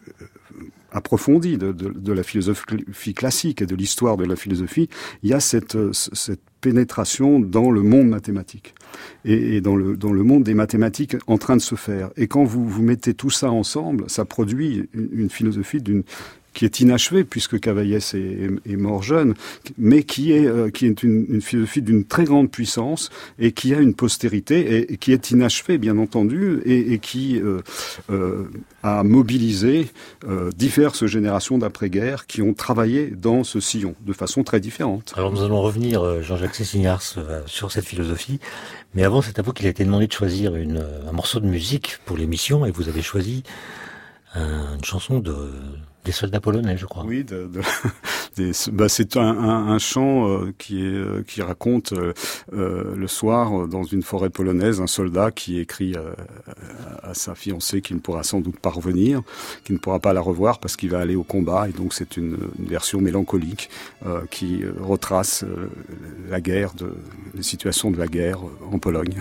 approfondie de, de, de la philosophie classique et de l'histoire de la philosophie, il y a cette, cette pénétration dans le monde mathématique et, et dans, le, dans le monde des mathématiques en train de se faire. Et quand vous, vous mettez tout ça ensemble, ça produit une, une philosophie d'une qui est inachevée puisque Cavaillès est, est, est mort jeune, mais qui est, euh, qui est une, une philosophie d'une très grande puissance et qui a une postérité et, et qui est inachevée, bien entendu, et, et qui euh, euh, a mobilisé euh, diverses générations d'après-guerre qui ont travaillé dans ce sillon de façon très différente. Alors nous allons revenir, Jean-Jacques Cessignars, sur cette philosophie, mais avant c'est à vous qu'il a été demandé de choisir une, un morceau de musique pour l'émission et vous avez choisi un, une chanson de... des soldats polonais, je crois. Oui, de, de, des, bah c'est un, un, un chant euh, qui, est, euh, qui raconte euh, euh, le soir, dans une forêt polonaise, un soldat qui écrit euh, à sa fiancée qu'il ne pourra sans doute pas revenir, qu'il ne pourra pas la revoir parce qu'il va aller au combat. Et donc c'est une, une version mélancolique euh, qui retrace euh, la guerre, de, les situations de la guerre en Pologne.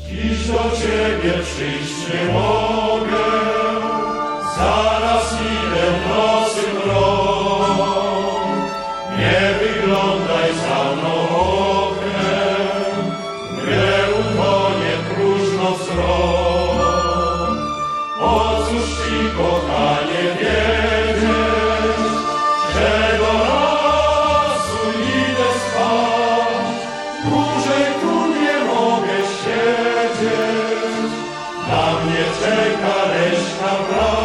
Zaraz idę w nocy mrok, nie wyglądaj za mną oknem, gdy utonie próżno wzrok. O cóż ci, kochanie, wiedzieć, że do lasu idę spać, dłużej tu nie mogę siedzieć, na mnie czeka leśna brama.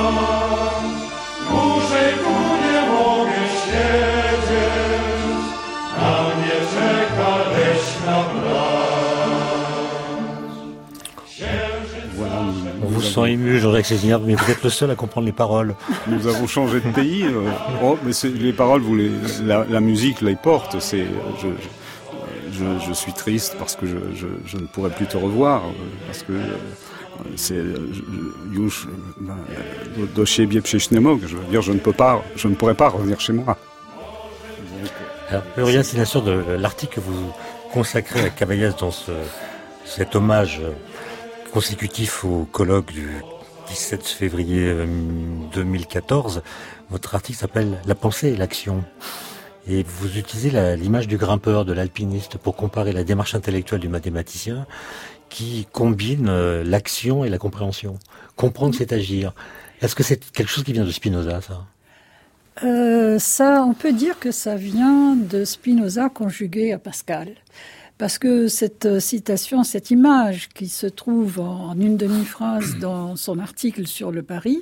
On vous sent ému, Jean-Jacques Cessignars, mais vous êtes le seul à comprendre les paroles. Nous avons changé de pays. Euh, oh, mais c'est, les paroles, vous les, la, la musique les porte. C'est, je, je, je suis triste parce que je, je, je ne pourrai plus te revoir, parce que c'est już do siebie przyjść nie mogę. Je veux dire, je ne peux pas, je ne pourrai pas revenir chez moi. Alors, Urien, c'est bien sûr de l'article que vous consacrez à Cavaillès dans ce, cet hommage consécutif au colloque du dix-sept février deux mille quatorze. Votre article s'appelle « La pensée et l'action ». Et vous utilisez la, l'image du grimpeur, de l'alpiniste, pour comparer la démarche intellectuelle du mathématicien qui combine euh, l'action et la compréhension. Comprendre, c'est agir. Est-ce que c'est quelque chose qui vient de Spinoza, ça ? Euh, ça, on peut dire que ça vient de Spinoza conjugué à Pascal. Parce que cette citation, cette image qui se trouve en une demi-phrase dans son article sur le Paris,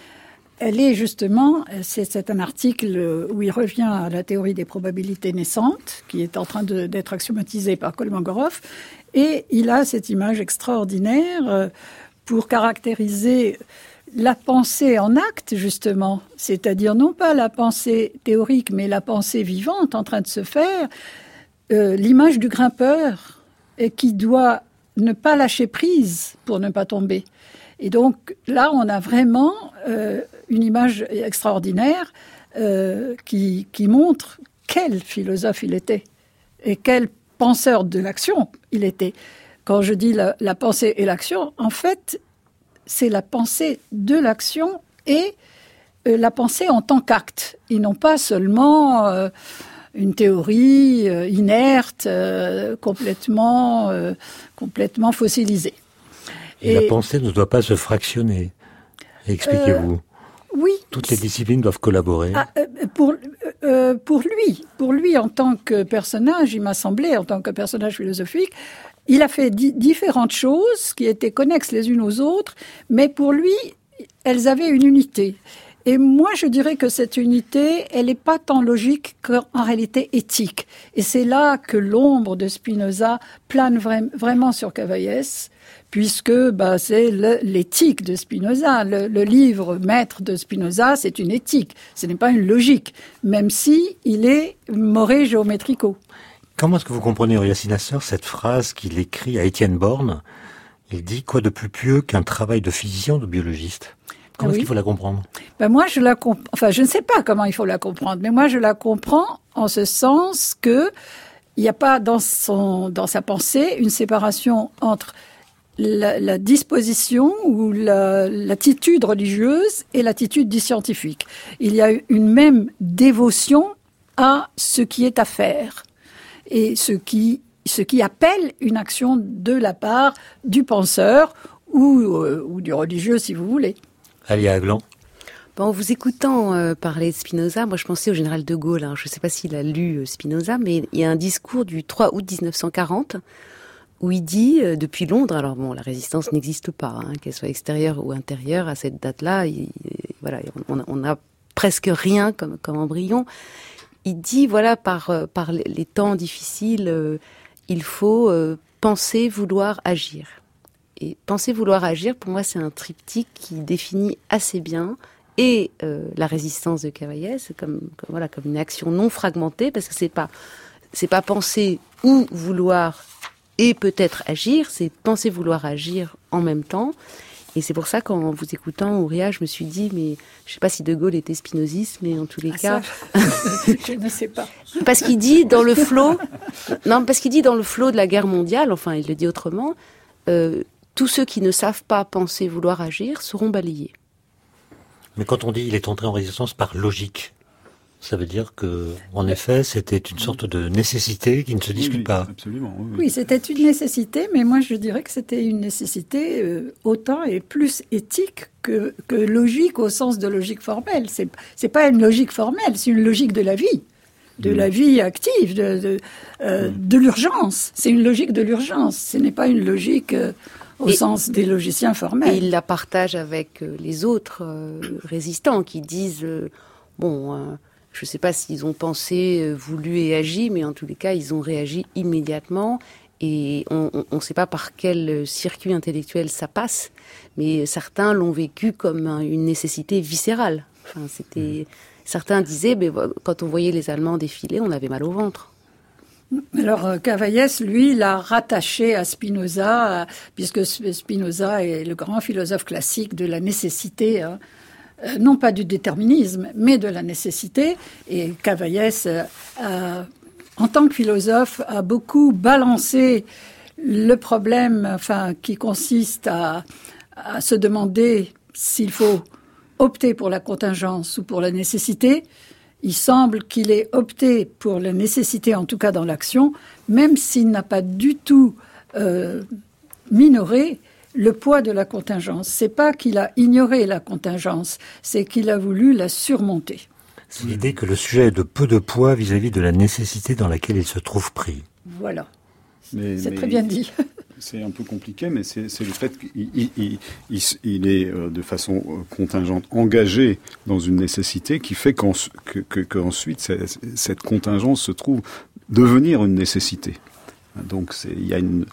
elle est justement, c'est, c'est un article où il revient à la théorie des probabilités naissantes, qui est en train de, d'être axiomatisée par Kolmogorov, et il a cette image extraordinaire pour caractériser la pensée en acte, justement, c'est-à-dire non pas la pensée théorique, mais la pensée vivante en train de se faire, euh, l'image du grimpeur et qui doit ne pas lâcher prise pour ne pas tomber. Et donc là, on a vraiment euh, une image extraordinaire euh, qui, qui montre quel philosophe il était et quel penseur de l'action il était. Quand je dis la, la pensée et l'action, en fait, c'est la pensée de l'action et euh, la pensée en tant qu'acte, et non pas seulement euh, une théorie euh, inerte, euh, complètement, euh, complètement fossilisée. Et, et la pensée ne doit pas se fractionner. Expliquez-vous. Euh, oui. Toutes les disciplines doivent collaborer. Ah, euh, pour, euh, pour lui, pour lui en tant que personnage, il m'a semblé, en tant que personnage philosophique, il a fait di- différentes choses qui étaient connexes les unes aux autres, mais pour lui, elles avaient une unité. Et moi, je dirais que cette unité, elle n'est pas tant logique qu'en réalité éthique. Et c'est là que l'ombre de Spinoza plane vra- vraiment sur Cavaillès, puisque bah, c'est le, l'éthique de Spinoza. Le, le livre maître de Spinoza, c'est une éthique. Ce n'est pas une logique, même si il est moré géométrico. Comment est-ce que vous comprenez, Urien Cessignars, cette phrase qu'il écrit à Étienne Borne ? Il dit « Quoi de plus pieux qu'un travail de physicien ou de biologiste ?» Comment oui. est-ce qu'il faut la comprendre ? Ben moi, je la comp... enfin, je ne sais pas comment il faut la comprendre, mais moi, je la comprends en ce sens que il n'y a pas dans son, dans sa pensée une séparation entre la, la disposition ou la, l'attitude religieuse et l'attitude du scientifique. Il y a une même dévotion à ce qui est à faire et ce qui, ce qui appelle une action de la part du penseur ou, euh, ou du religieux, si vous voulez. Alia Aglan. En vous écoutant euh, parler de Spinoza, moi je pensais au général de Gaulle. Hein. Je ne sais pas s'il a lu euh, Spinoza, mais il y a un discours du trois août dix-neuf cent quarante où il dit, euh, depuis Londres, alors bon, la résistance n'existe pas, hein, qu'elle soit extérieure ou intérieure, à cette date-là, il, voilà, on, on a presque rien comme, comme embryon. Il dit, voilà, par, euh, par les temps difficiles, euh, il faut euh, penser, vouloir, agir. Et penser, vouloir, agir, pour moi, c'est un triptyque qui définit assez bien et euh, la résistance de Cavaillès comme, comme voilà comme une action non fragmentée, parce que c'est pas c'est pas penser ou vouloir et peut-être agir, c'est penser, vouloir, agir en même temps. Et c'est pour ça qu'en vous écoutant, Ouria, je me suis dit, mais je sais pas si De Gaulle était spinoziste, mais en tous les ah, cas, ça, je ne sais pas. Parce qu'il dit dans le flot, non, parce qu'il dit dans le flot de la guerre mondiale, enfin, il le dit autrement, euh, tous ceux qui ne savent pas penser, vouloir, agir seront balayés. Mais quand on dit il est entré en résistance par logique, ça veut dire que, en effet, c'était une sorte de nécessité qui ne se discute oui, pas. Absolument. Oui, oui. Oui, c'était une nécessité, mais moi je dirais que c'était une nécessité euh, autant et plus éthique que, que logique au sens de logique formelle. C'est, c'est pas une logique formelle, c'est une logique de la vie, de mmh. la vie active, de, de, euh, mmh. de l'urgence. C'est une logique de l'urgence. Ce n'est pas une logique euh, au et, sens des logiciens formels. Et il la partage avec euh, les autres euh, résistants qui disent euh, bon. Euh, Je ne sais pas s'ils ont pensé, voulu et agi, mais en tous les cas, ils ont réagi immédiatement. Et on ne sait pas par quel circuit intellectuel ça passe, mais certains l'ont vécu comme une nécessité viscérale. Enfin, c'était... Certains disaient, mais quand on voyait les Allemands défiler, on avait mal au ventre. Alors Cavaillès, lui, l'a rattaché à Spinoza, puisque Spinoza est le grand philosophe classique de la nécessité, hein. Non pas du déterminisme, mais de la nécessité. Et Cavaillès, euh, en tant que philosophe, a beaucoup balancé le problème, enfin, qui consiste à, à se demander s'il faut opter pour la contingence ou pour la nécessité. Il semble qu'il ait opté pour la nécessité, en tout cas dans l'action, même s'il n'a pas du tout euh, minoré le poids de la contingence. C'est pas qu'il a ignoré la contingence, c'est qu'il a voulu la surmonter. C'est l'idée que le sujet est de peu de poids vis-à-vis de la nécessité dans laquelle il se trouve pris. Voilà. Mais, c'est mais très bien dit. C'est un peu compliqué, mais c'est, c'est le fait qu'il il, il, il, il est euh, de façon contingente engagé dans une nécessité qui fait qu'en, que, que, qu'ensuite cette, cette contingence se trouve devenir une nécessité. Donc c'est, il y a une,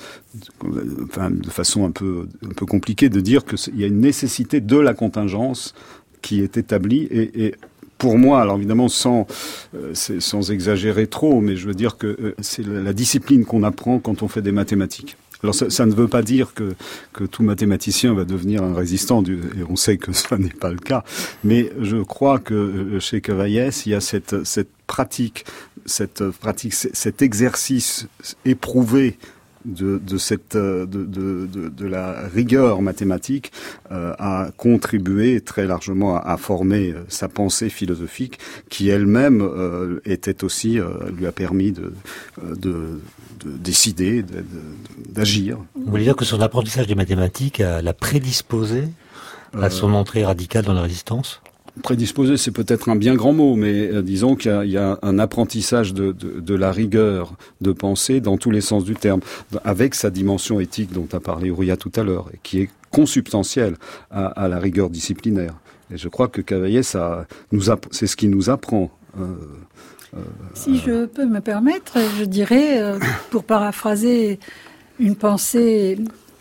enfin, de façon un peu, un peu compliquée de dire qu'il y a une nécessité de la contingence qui est établie et, et pour moi, alors évidemment sans, euh, c'est, sans exagérer trop, mais je veux dire que euh, c'est la, la discipline qu'on apprend quand on fait des mathématiques. Alors ça, ça ne veut pas dire que, que tout mathématicien va devenir un résistant, du, et on sait que ça n'est pas le cas, mais je crois que chez Cavaillès, il y a cette, cette pratique, cette pratique, cet exercice éprouvé de, de cette, de, de, de, de la rigueur mathématique euh, a contribué très largement à, à former sa pensée philosophique, qui elle-même euh, était aussi euh, lui a permis de, de, de décider, de, de, d'agir. Vous voulez dire que son apprentissage des mathématiques a, l'a prédisposé à son entrée radicale dans la résistance ? Prédisposé, c'est peut-être un bien grand mot, mais euh, disons qu'il y a, il y a un apprentissage de, de, de la rigueur de pensée dans tous les sens du terme, avec sa dimension éthique dont a parlé Ouria tout à l'heure, et qui est consubstantielle à, à la rigueur disciplinaire. Et je crois que Cavaillès a, nous app- c'est ce qui nous apprend. Euh, euh, si je peux me permettre, je dirais, euh, pour paraphraser une pensée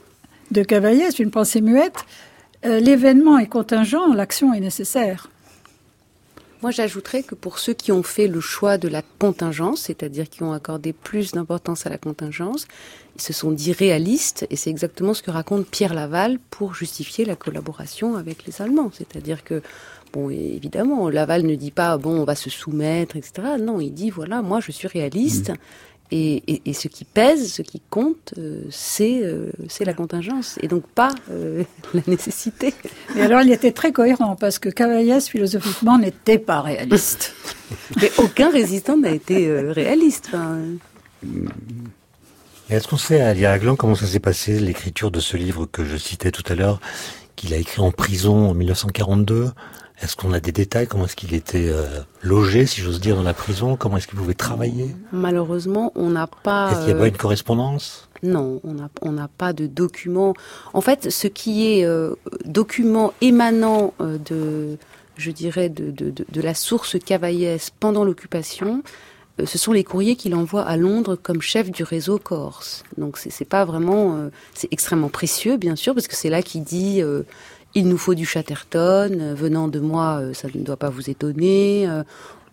de Cavaillès, une pensée muette, Euh, l'événement est contingent, l'action est nécessaire. Moi, j'ajouterais que pour ceux qui ont fait le choix de la contingence, c'est-à-dire qui ont accordé plus d'importance à la contingence, ils se sont dit réalistes, et c'est exactement ce que raconte Pierre Laval pour justifier la collaboration avec les Allemands. C'est-à-dire que, bon, évidemment, Laval ne dit pas, bon, on va se soumettre, et cetera. Non, il dit, voilà, moi, je suis réaliste, mmh. Et, et, et ce qui pèse, ce qui compte, euh, c'est, euh, c'est la contingence, et donc pas euh, la nécessité. Et alors, il était très cohérent, parce que Cavaillès, philosophiquement, n'était pas réaliste. Mais aucun résistant n'a été euh, réaliste. Enfin... Et est-ce qu'on sait, Alia Aglan, comment ça s'est passé, l'écriture de ce livre que je citais tout à l'heure, qu'il a écrit en prison en mille neuf cent quarante-deux ? Est-ce qu'on a des détails? Comment est-ce qu'il était euh, logé, si j'ose dire, dans la prison? Comment est-ce qu'il pouvait travailler? Malheureusement, on n'a pas... Est-ce qu'il y a pas une correspondance? Non, on n'a on n'a pas de documents. En fait, ce qui est euh, document émanant euh, de, je dirais, de, de, de, de la source Cavaillès pendant l'occupation, euh, ce sont les courriers qu'il envoie à Londres comme chef du réseau Corse. Donc c'est, c'est pas vraiment... Euh, c'est extrêmement précieux, bien sûr, parce que c'est là qu'il dit... Euh, il nous faut du Chatterton, euh, venant de moi, euh, ça ne doit pas vous étonner. Euh,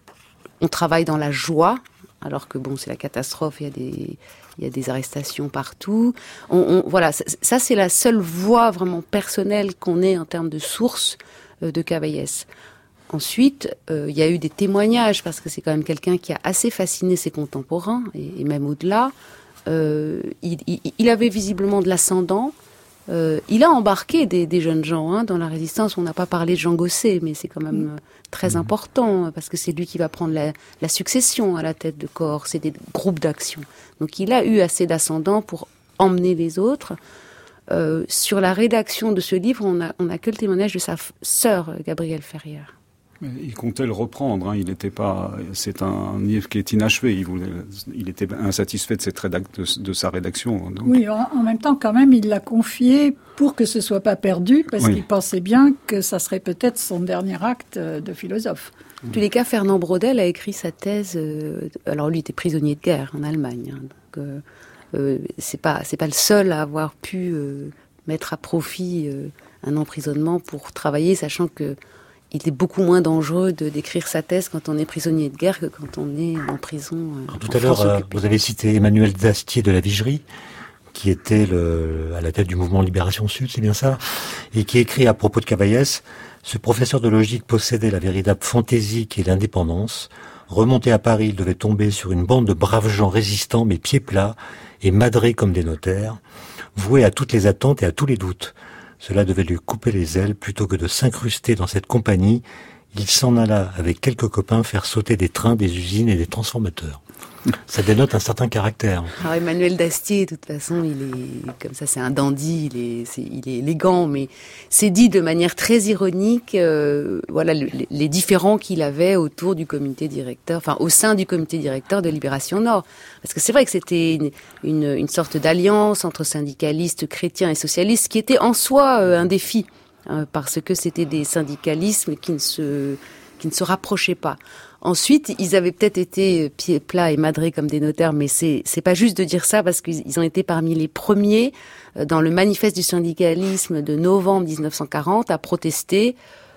on travaille dans la joie, alors que bon, c'est la catastrophe, il y a des... Il y a des arrestations partout. On, on, voilà, ça, ça c'est la seule voie vraiment personnelle qu'on ait en termes de source euh, de Cavaillès. Ensuite, euh, il y a eu des témoignages, parce que c'est quand même quelqu'un qui a assez fasciné ses contemporains, et, et même au-delà. Euh, il, il, il avait visiblement de l'ascendant. Euh, il a embarqué des, des jeunes gens hein, dans la résistance. On n'a pas parlé de Jean Gosset, mais c'est quand même mmh. très mmh. important, parce que c'est lui qui va prendre la, la succession à la tête de corps. C'est des groupes d'action. Donc il a eu assez d'ascendant pour emmener les autres. Euh, sur la rédaction de ce livre, on a, on a que le témoignage de sa f- sœur, Gabrielle Ferrière. Mais il comptait le reprendre. Hein. Il était pas. C'est un livre qui est inachevé. Il voulait. Il était insatisfait de cette rédac... de, de sa rédaction. Donc. Oui, en, en même temps, quand même, il l'a confié pour que ce soit pas perdu, parce oui. qu'il pensait bien que ça serait peut-être son dernier acte de philosophe. En tous les cas, Fernand Braudel a écrit sa thèse. Euh, alors lui était prisonnier de guerre en Allemagne. Hein, donc euh, euh, c'est pas c'est pas le seul à avoir pu euh, mettre à profit euh, un emprisonnement pour travailler, sachant que il est beaucoup moins dangereux de d'écrire sa thèse quand on est prisonnier de guerre que quand on est en prison. Euh, Tout à l'heure, euh, vous avez cité Emmanuel Dastier de la Vigerie, qui était le, à la tête du mouvement Libération Sud, c'est bien ça, et qui écrit à propos de Cavaillès: ce professeur de logique possédait la véritable fantaisie qui est l'indépendance. Remonté à Paris, il devait tomber sur une bande de braves gens résistants, mais pieds plats et madrés comme des notaires, voués à toutes les attentes et à tous les doutes. Cela devait lui couper les ailes. Plutôt que de s'incruster dans cette compagnie, il s'en alla avec quelques copains faire sauter des trains, des usines et des transformateurs. Ça dénote un certain caractère. Alors Emmanuel Dastier, de toute façon, il est comme ça, c'est un dandy, il est, c'est, il est élégant, mais c'est dit de manière très ironique. Euh, voilà le, les différends qu'il avait autour du comité directeur, enfin au sein du comité directeur de Libération Nord, parce que c'est vrai que c'était une, une, une sorte d'alliance entre syndicalistes, chrétiens et socialistes, qui était en soi euh, un défi, hein, parce que c'était des syndicalismes qui ne se qui ne se rapprochaient pas. Ensuite, ils avaient peut-être été pieds plats et madrés comme des notaires, mais c'est c'est pas juste de dire ça, parce qu'ils ont été parmi les premiers dans le manifeste du syndicalisme de novembre dix-neuf cent quarante à protester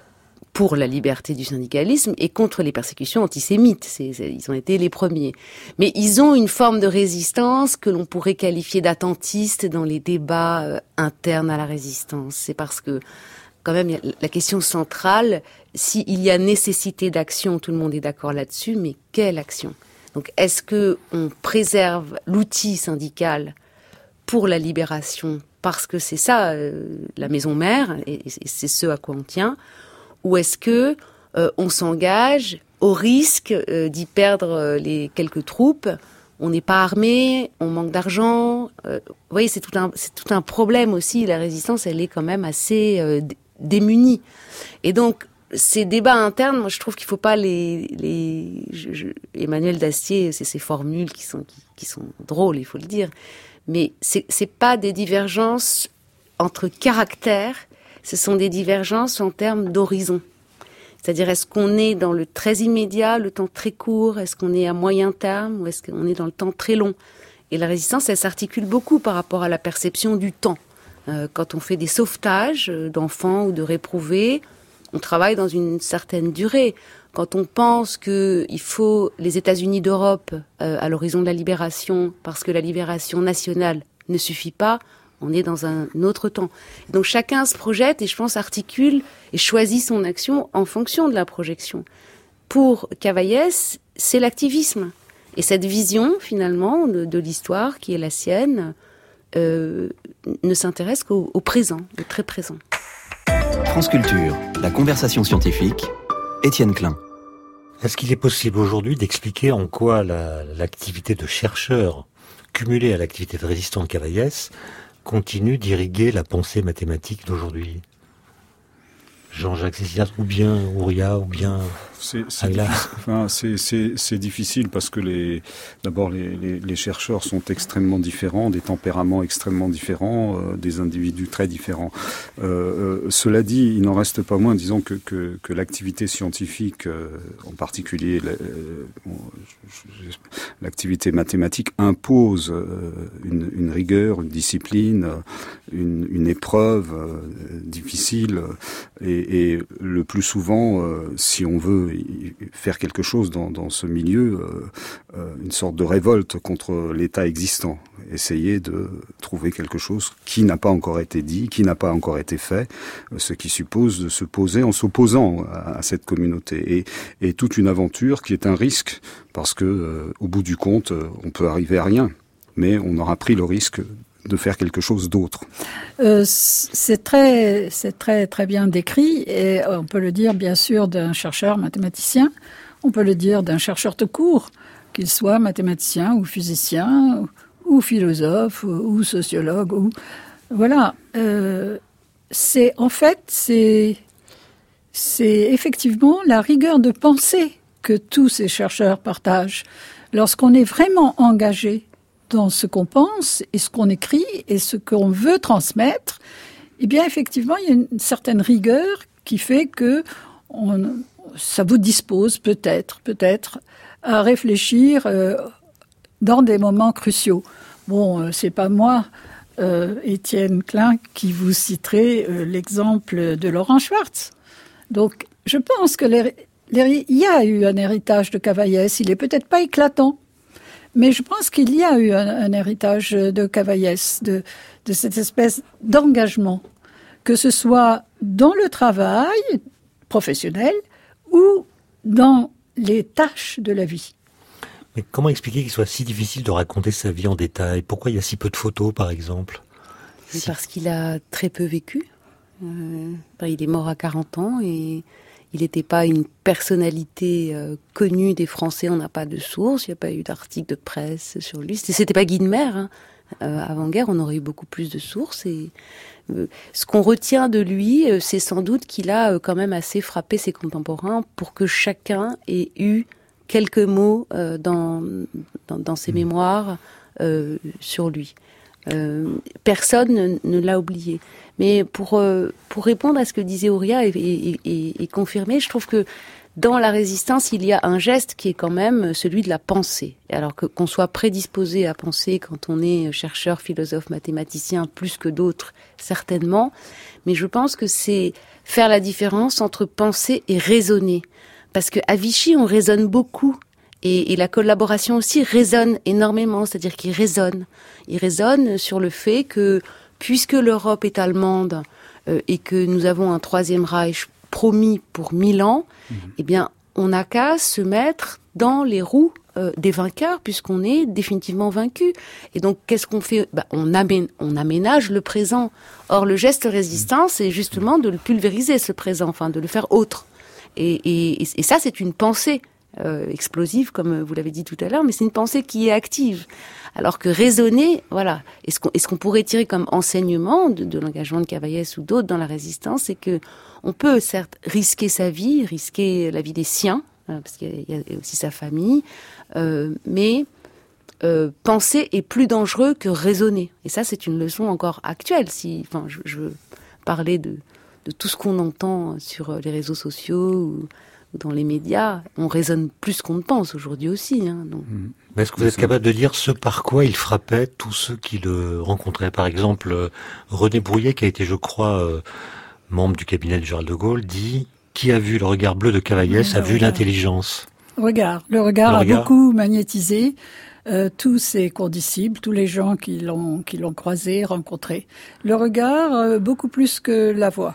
pour la liberté du syndicalisme et contre les persécutions antisémites. C'est, c'est, ils ont été les premiers. Mais ils ont une forme de résistance que l'on pourrait qualifier d'attentiste dans les débats euh, internes à la résistance. C'est parce que quand même, la question centrale, s'il y a nécessité d'action, tout le monde est d'accord là-dessus, mais quelle action? Donc, est-ce que on préserve l'outil syndical pour la libération, parce que c'est ça, euh, la maison mère, et, et c'est ce à quoi on tient, ou est-ce que euh, on s'engage au risque euh, d'y perdre euh, les quelques troupes? On n'est pas armé, on manque d'argent. Euh, vous voyez, c'est tout un, c'est tout un problème aussi. La résistance, elle est quand même assez euh, démunie. Et donc, ces débats internes, moi, je trouve qu'il faut pas les, les, je, je, Emmanuel Dastier, c'est ces formules qui sont, qui, qui sont drôles, il faut le dire. Mais c'est, c'est pas des divergences entre caractères, ce sont des divergences en termes d'horizon. C'est-à-dire, est-ce qu'on est dans le très immédiat, le temps très court? Est-ce qu'on est à moyen terme ou est-ce qu'on est dans le temps très long? Et la résistance, elle s'articule beaucoup par rapport à la perception du temps. Euh, quand on fait des sauvetages d'enfants ou de réprouvés, on travaille dans une certaine durée. Quand on pense qu'il faut les États-Unis d'Europe euh, à l'horizon de la libération, parce que la libération nationale ne suffit pas, on est dans un autre temps. Donc chacun se projette et je pense articule et choisit son action en fonction de la projection. Pour Cavaillès, c'est l'activisme. Et cette vision, finalement, de, de l'histoire qui est la sienne, euh, ne s'intéresse qu'au au présent, au très présent. France Culture, la conversation scientifique, Étienne Klein. Est-ce qu'il est possible aujourd'hui d'expliquer en quoi la, l'activité de chercheur cumulée à l'activité de résistant de Cavaillès continue d'irriguer la pensée mathématique d'aujourd'hui? Jean-Jacques Cécile, ou bien Ouria, ou bien C'est, c'est, Agla. difficile. Enfin, c'est, c'est, c'est difficile parce que les, d'abord les, les, les chercheurs sont extrêmement différents, des tempéraments extrêmement différents, euh, des individus très différents. Euh, euh, cela dit, il n'en reste pas moins, disons que, que, que l'activité scientifique, euh, en particulier la, euh, l'activité mathématique, impose euh, une, une rigueur, une discipline, une, une épreuve euh, difficile, et, et le plus souvent, euh, si on veut faire quelque chose dans, dans ce milieu, euh, euh, une sorte de révolte contre l'état existant, essayer de trouver quelque chose qui n'a pas encore été dit, qui n'a pas encore été fait, ce qui suppose de se poser en s'opposant à, à cette communauté, et, et toute une aventure qui est un risque, parce que euh, au bout du compte, on peut arriver à rien, mais on aura pris le risque de faire quelque chose d'autre. Euh, c'est très, c'est très, très bien décrit, et on peut le dire bien sûr d'un chercheur mathématicien, on peut le dire d'un chercheur tout court, qu'il soit mathématicien ou physicien ou, ou philosophe ou, ou sociologue, ou voilà. Euh, c'est en fait c'est c'est effectivement la rigueur de pensée que tous ces chercheurs partagent. Lorsqu'on est vraiment engagé dans ce qu'on pense et ce qu'on écrit et ce qu'on veut transmettre, eh bien, effectivement, il y a une certaine rigueur qui fait que on, ça vous dispose peut-être, peut-être, à réfléchir euh, dans des moments cruciaux. Bon, euh, c'est pas moi, euh, Étienne Klein, qui vous citerai euh, l'exemple de Laurent Schwartz. Donc, je pense que les, les, il y a eu un héritage de Cavaillès. Il est peut-être pas éclatant, mais je pense qu'il y a eu un, un héritage de Cavaillès, de, de cette espèce d'engagement, que ce soit dans le travail professionnel ou dans les tâches de la vie. Mais comment expliquer qu'il soit si difficile de raconter sa vie en détail ? Pourquoi il y a si peu de photos, par exemple ? C'est parce qu'il a très peu vécu. Euh, il est mort à quarante ans et il n'était pas une personnalité euh, connue des Français. On n'a pas de sources, il n'y a pas eu d'article de presse sur lui. C'était, c'était pas Guynemer. Hein. Euh, avant-guerre, on aurait eu beaucoup plus de sources. Et euh, ce qu'on retient de lui, euh, c'est sans doute qu'il a euh, quand même assez frappé ses contemporains pour que chacun ait eu quelques mots euh, dans, dans, dans ses mémoires euh, sur lui. Euh, personne ne, ne l'a oublié. Mais pour euh, pour répondre à ce que disait Ouria et, et, et, et confirmer, je trouve que dans la résistance, il y a un geste qui est quand même celui de la pensée. Alors que qu'on soit prédisposé à penser quand on est chercheur, philosophe, mathématicien, plus que d'autres, certainement. Mais je pense que c'est faire la différence entre penser et raisonner. Parce qu'à Vichy, on raisonne beaucoup. Et, et la collaboration aussi résonne énormément, c'est-à-dire qu'il résonne. Il résonne sur le fait que, puisque l'Europe est allemande euh, et que nous avons un troisième Reich promis pour mille ans, mmh. eh bien, on n'a qu'à se mettre dans les roues euh, des vainqueurs, puisqu'on est définitivement vaincu. Et donc, qu'est-ce qu'on fait ? bah, on, amène, on aménage le présent. Or, le geste résistant, c'est justement de le pulvériser, ce présent, enfin, de le faire autre. Et, et, et ça, c'est une pensée euh, explosive, comme vous l'avez dit tout à l'heure, mais c'est une pensée qui est active. Alors que raisonner, voilà, et ce qu'on, et ce qu'on pourrait tirer comme enseignement de, de l'engagement de Cavaillès ou d'autres dans la résistance, c'est que on peut certes risquer sa vie, risquer la vie des siens, hein, parce qu'il y a, il y a aussi sa famille, euh, mais euh, penser est plus dangereux que raisonner. Et ça, c'est une leçon encore actuelle. Si, enfin, je, je veux parler de, de tout ce qu'on entend sur les réseaux sociaux ou, ou dans les médias, on raisonne plus qu'on ne pense aujourd'hui aussi. Hein, donc. Mais est-ce que vous êtes capable de dire ce par quoi il frappait tous ceux qui le rencontraient ? Par exemple, René Brouillet, qui a été, je crois, euh, membre du cabinet de Charles de Gaulle, dit « Qui a vu le regard bleu de Cavaillès a vu l'intelligence ». Regard. Le regard le a regard. beaucoup magnétisé euh, tous ses condisciples, tous les gens qui l'ont, qui l'ont croisé, rencontré. Le regard, euh, beaucoup plus que la voix.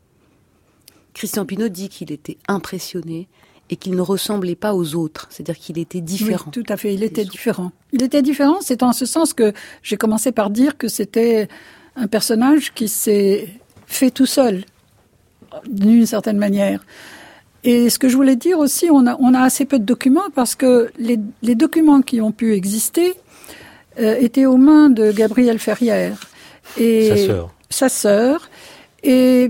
Christian Pineau dit qu'il était impressionné et qu'il ne ressemblait pas aux autres, c'est-à-dire qu'il était différent. Oui, tout à fait, il était différent. Il était différent, c'est en ce sens que j'ai commencé par dire que c'était un personnage qui s'est fait tout seul, d'une certaine manière. Et ce que je voulais dire aussi, on a, on a assez peu de documents parce que les, les documents qui ont pu exister euh, étaient aux mains de Gabrielle Ferrière. Et sa sœur. Sa sœur. Et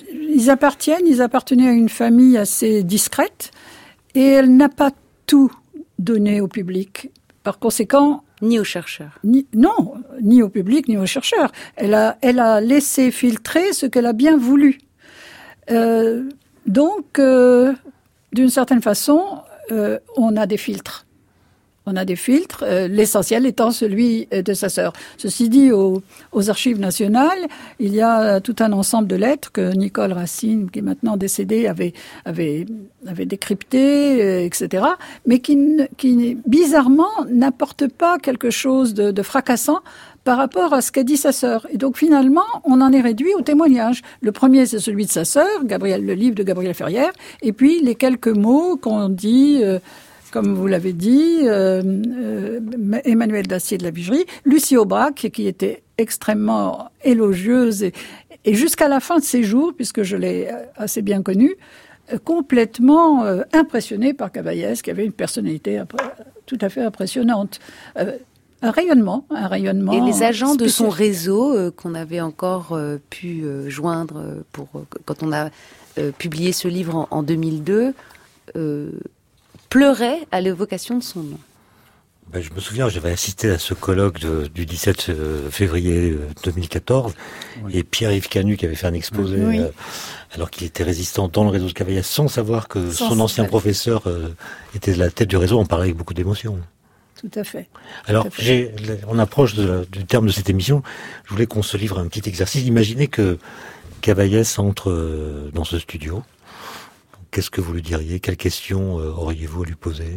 ils appartiennent, ils appartenaient à une famille assez discrète et elle n'a pas tout donné au public. Par conséquent... Ni aux chercheurs. Ni, non, ni au public, ni aux chercheurs. Elle a, elle a laissé filtrer ce qu'elle a bien voulu. Euh, donc, euh, d'une certaine façon, euh, on a des filtres. On a des filtres, euh, l'essentiel étant celui de sa sœur. Ceci dit, aux, aux archives nationales, il y a tout un ensemble de lettres que Nicole Racine, qui est maintenant décédée, avait, avait, avait décryptées, euh, et cetera, mais qui, qui, bizarrement, n'apportent pas quelque chose de, de fracassant par rapport à ce qu'a dit sa sœur. Et donc, finalement, on en est réduit au témoignage. Le premier, c'est celui de sa sœur, Gabrielle, le livre de Gabrielle Ferrière, et puis les quelques mots qu'on dit... Euh, comme vous l'avez dit, euh, euh, Emmanuel Dacier de la Vigerie, Lucie Aubrac, qui était extrêmement élogieuse, et, et jusqu'à la fin de ses jours, puisque je l'ai assez bien connue, euh, complètement euh, impressionnée par Cavaillès, qui avait une personnalité après, tout à fait impressionnante. Euh, un rayonnement, un rayonnement. Et les agents spécial. de son réseau, euh, qu'on avait encore euh, pu euh, joindre pour, euh, quand on a euh, publié ce livre en, en deux mille deux, euh, pleurait à l'évocation de son nom. Ben, je me souviens, j'avais assisté à ce colloque de, du dix-sept février deux mille quatorze, oui. Et Pierre-Yves Canu qui avait fait un exposé, oui. euh, alors qu'il était résistant dans le réseau de Cavaillès, sans savoir que sans son ancien professeur euh, était la tête du réseau. On parlait avec beaucoup d'émotion. Tout à fait. Alors, à fait. J'ai, on approche de la, du terme de cette émission. Je voulais qu'on se livre un petit exercice. Imaginez que Cavaillès entre euh, dans ce studio. Qu'est-ce que vous lui diriez? Quelles questions euh, auriez-vous à lui poser?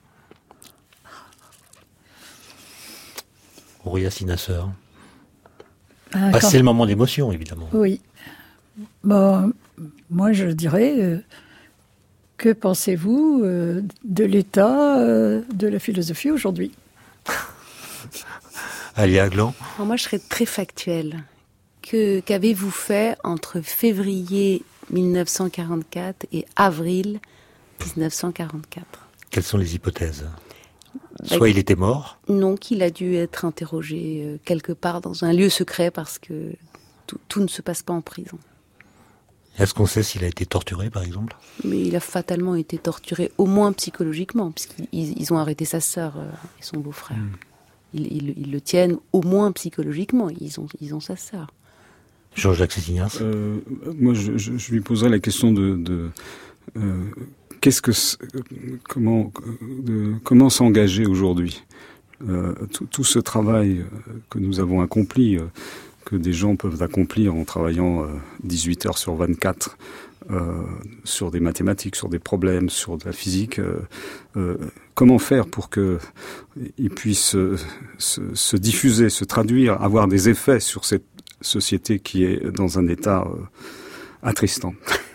Auréa Sinasseur. Ah, bah, c'est le moment d'émotion, évidemment. Oui. Bon, moi, je dirais, euh, que pensez-vous euh, de l'état euh, de la philosophie aujourd'hui? Alia Aglan. Alors moi, je serais très factuelle. Que, qu'avez-vous fait entre février mille neuf cent quarante-quatre et avril dix-neuf cent quarante-quatre? Quelles sont les hypothèses? Soit bah, il était mort. Non, qu'il a dû être interrogé euh, quelque part dans un lieu secret parce que tout, tout ne se passe pas en prison. Est-ce qu'on sait s'il a été torturé, par exemple? Mais il a fatalement été torturé, au moins psychologiquement, puisqu'ils ils ont arrêté sa sœur euh, et son beau-frère. Mm. Ils, ils, ils le tiennent au moins psychologiquement, ils ont, ils ont sa sœur. Jean-Jacques Sésignas. euh, Moi, je, je, je lui poserais la question de... de euh, qu'est-ce que... Comment, de, comment s'engager aujourd'hui? euh, tout, tout ce travail que nous avons accompli, euh, que des gens peuvent accomplir en travaillant euh, dix-huit heures sur vingt-quatre, euh, sur des mathématiques, sur des problèmes, sur de la physique, euh, euh, comment faire pour qu'ils puissent euh, se, se diffuser, se traduire, avoir des effets sur cette société qui est dans un état euh, attristant.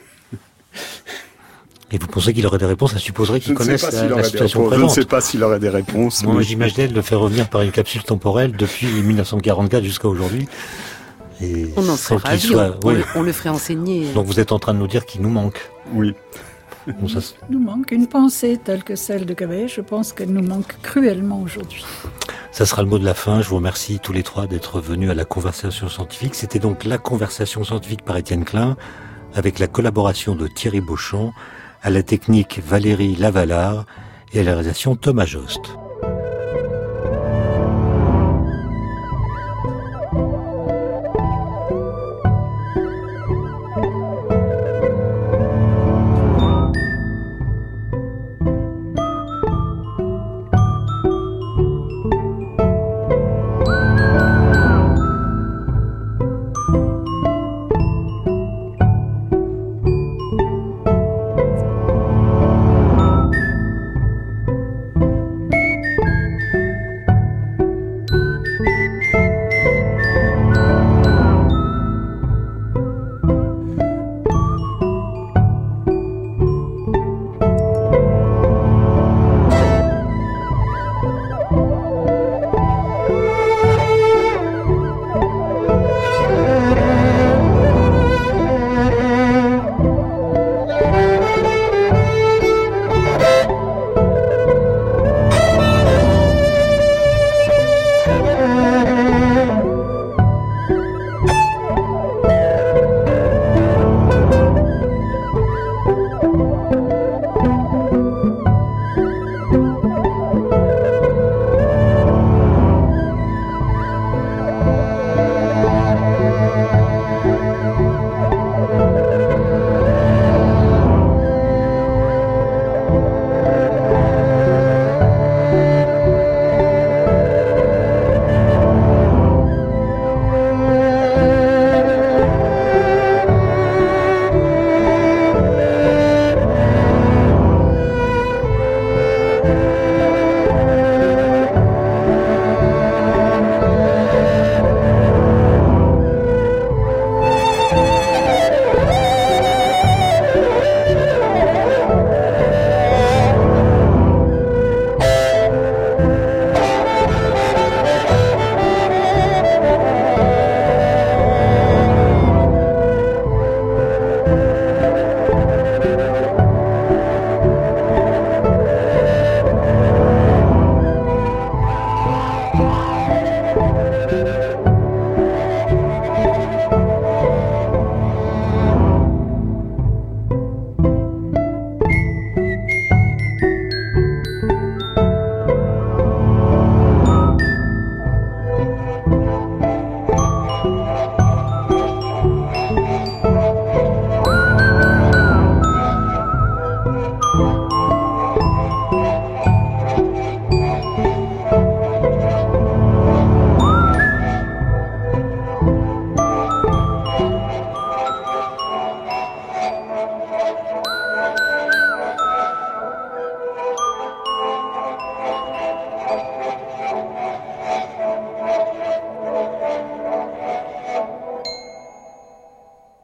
Et vous pensez qu'il aurait des réponses? Ça supposerait qu'il connaisse la, la situation présente. Je ne sais pas s'il aurait des réponses. Moi, mais... j'imaginais de le faire revenir par une capsule temporelle depuis mille neuf cent quarante-quatre jusqu'à aujourd'hui. Et on en serait ravis, soit... on, oui. on le ferait enseigner. Donc vous êtes en train de nous dire qu'il nous manque. Oui. Bon, ça... Il nous manque une pensée telle que celle de Cavaillès. Je pense qu'elle nous manque cruellement aujourd'hui. Ça sera le mot de la fin. Je vous remercie tous les trois d'être venus à la conversation scientifique. C'était donc la conversation scientifique par Étienne Klein, avec la collaboration de Thierry Beauchamp, à la technique Valérie Lavalard et à la réalisation Thomas Jost.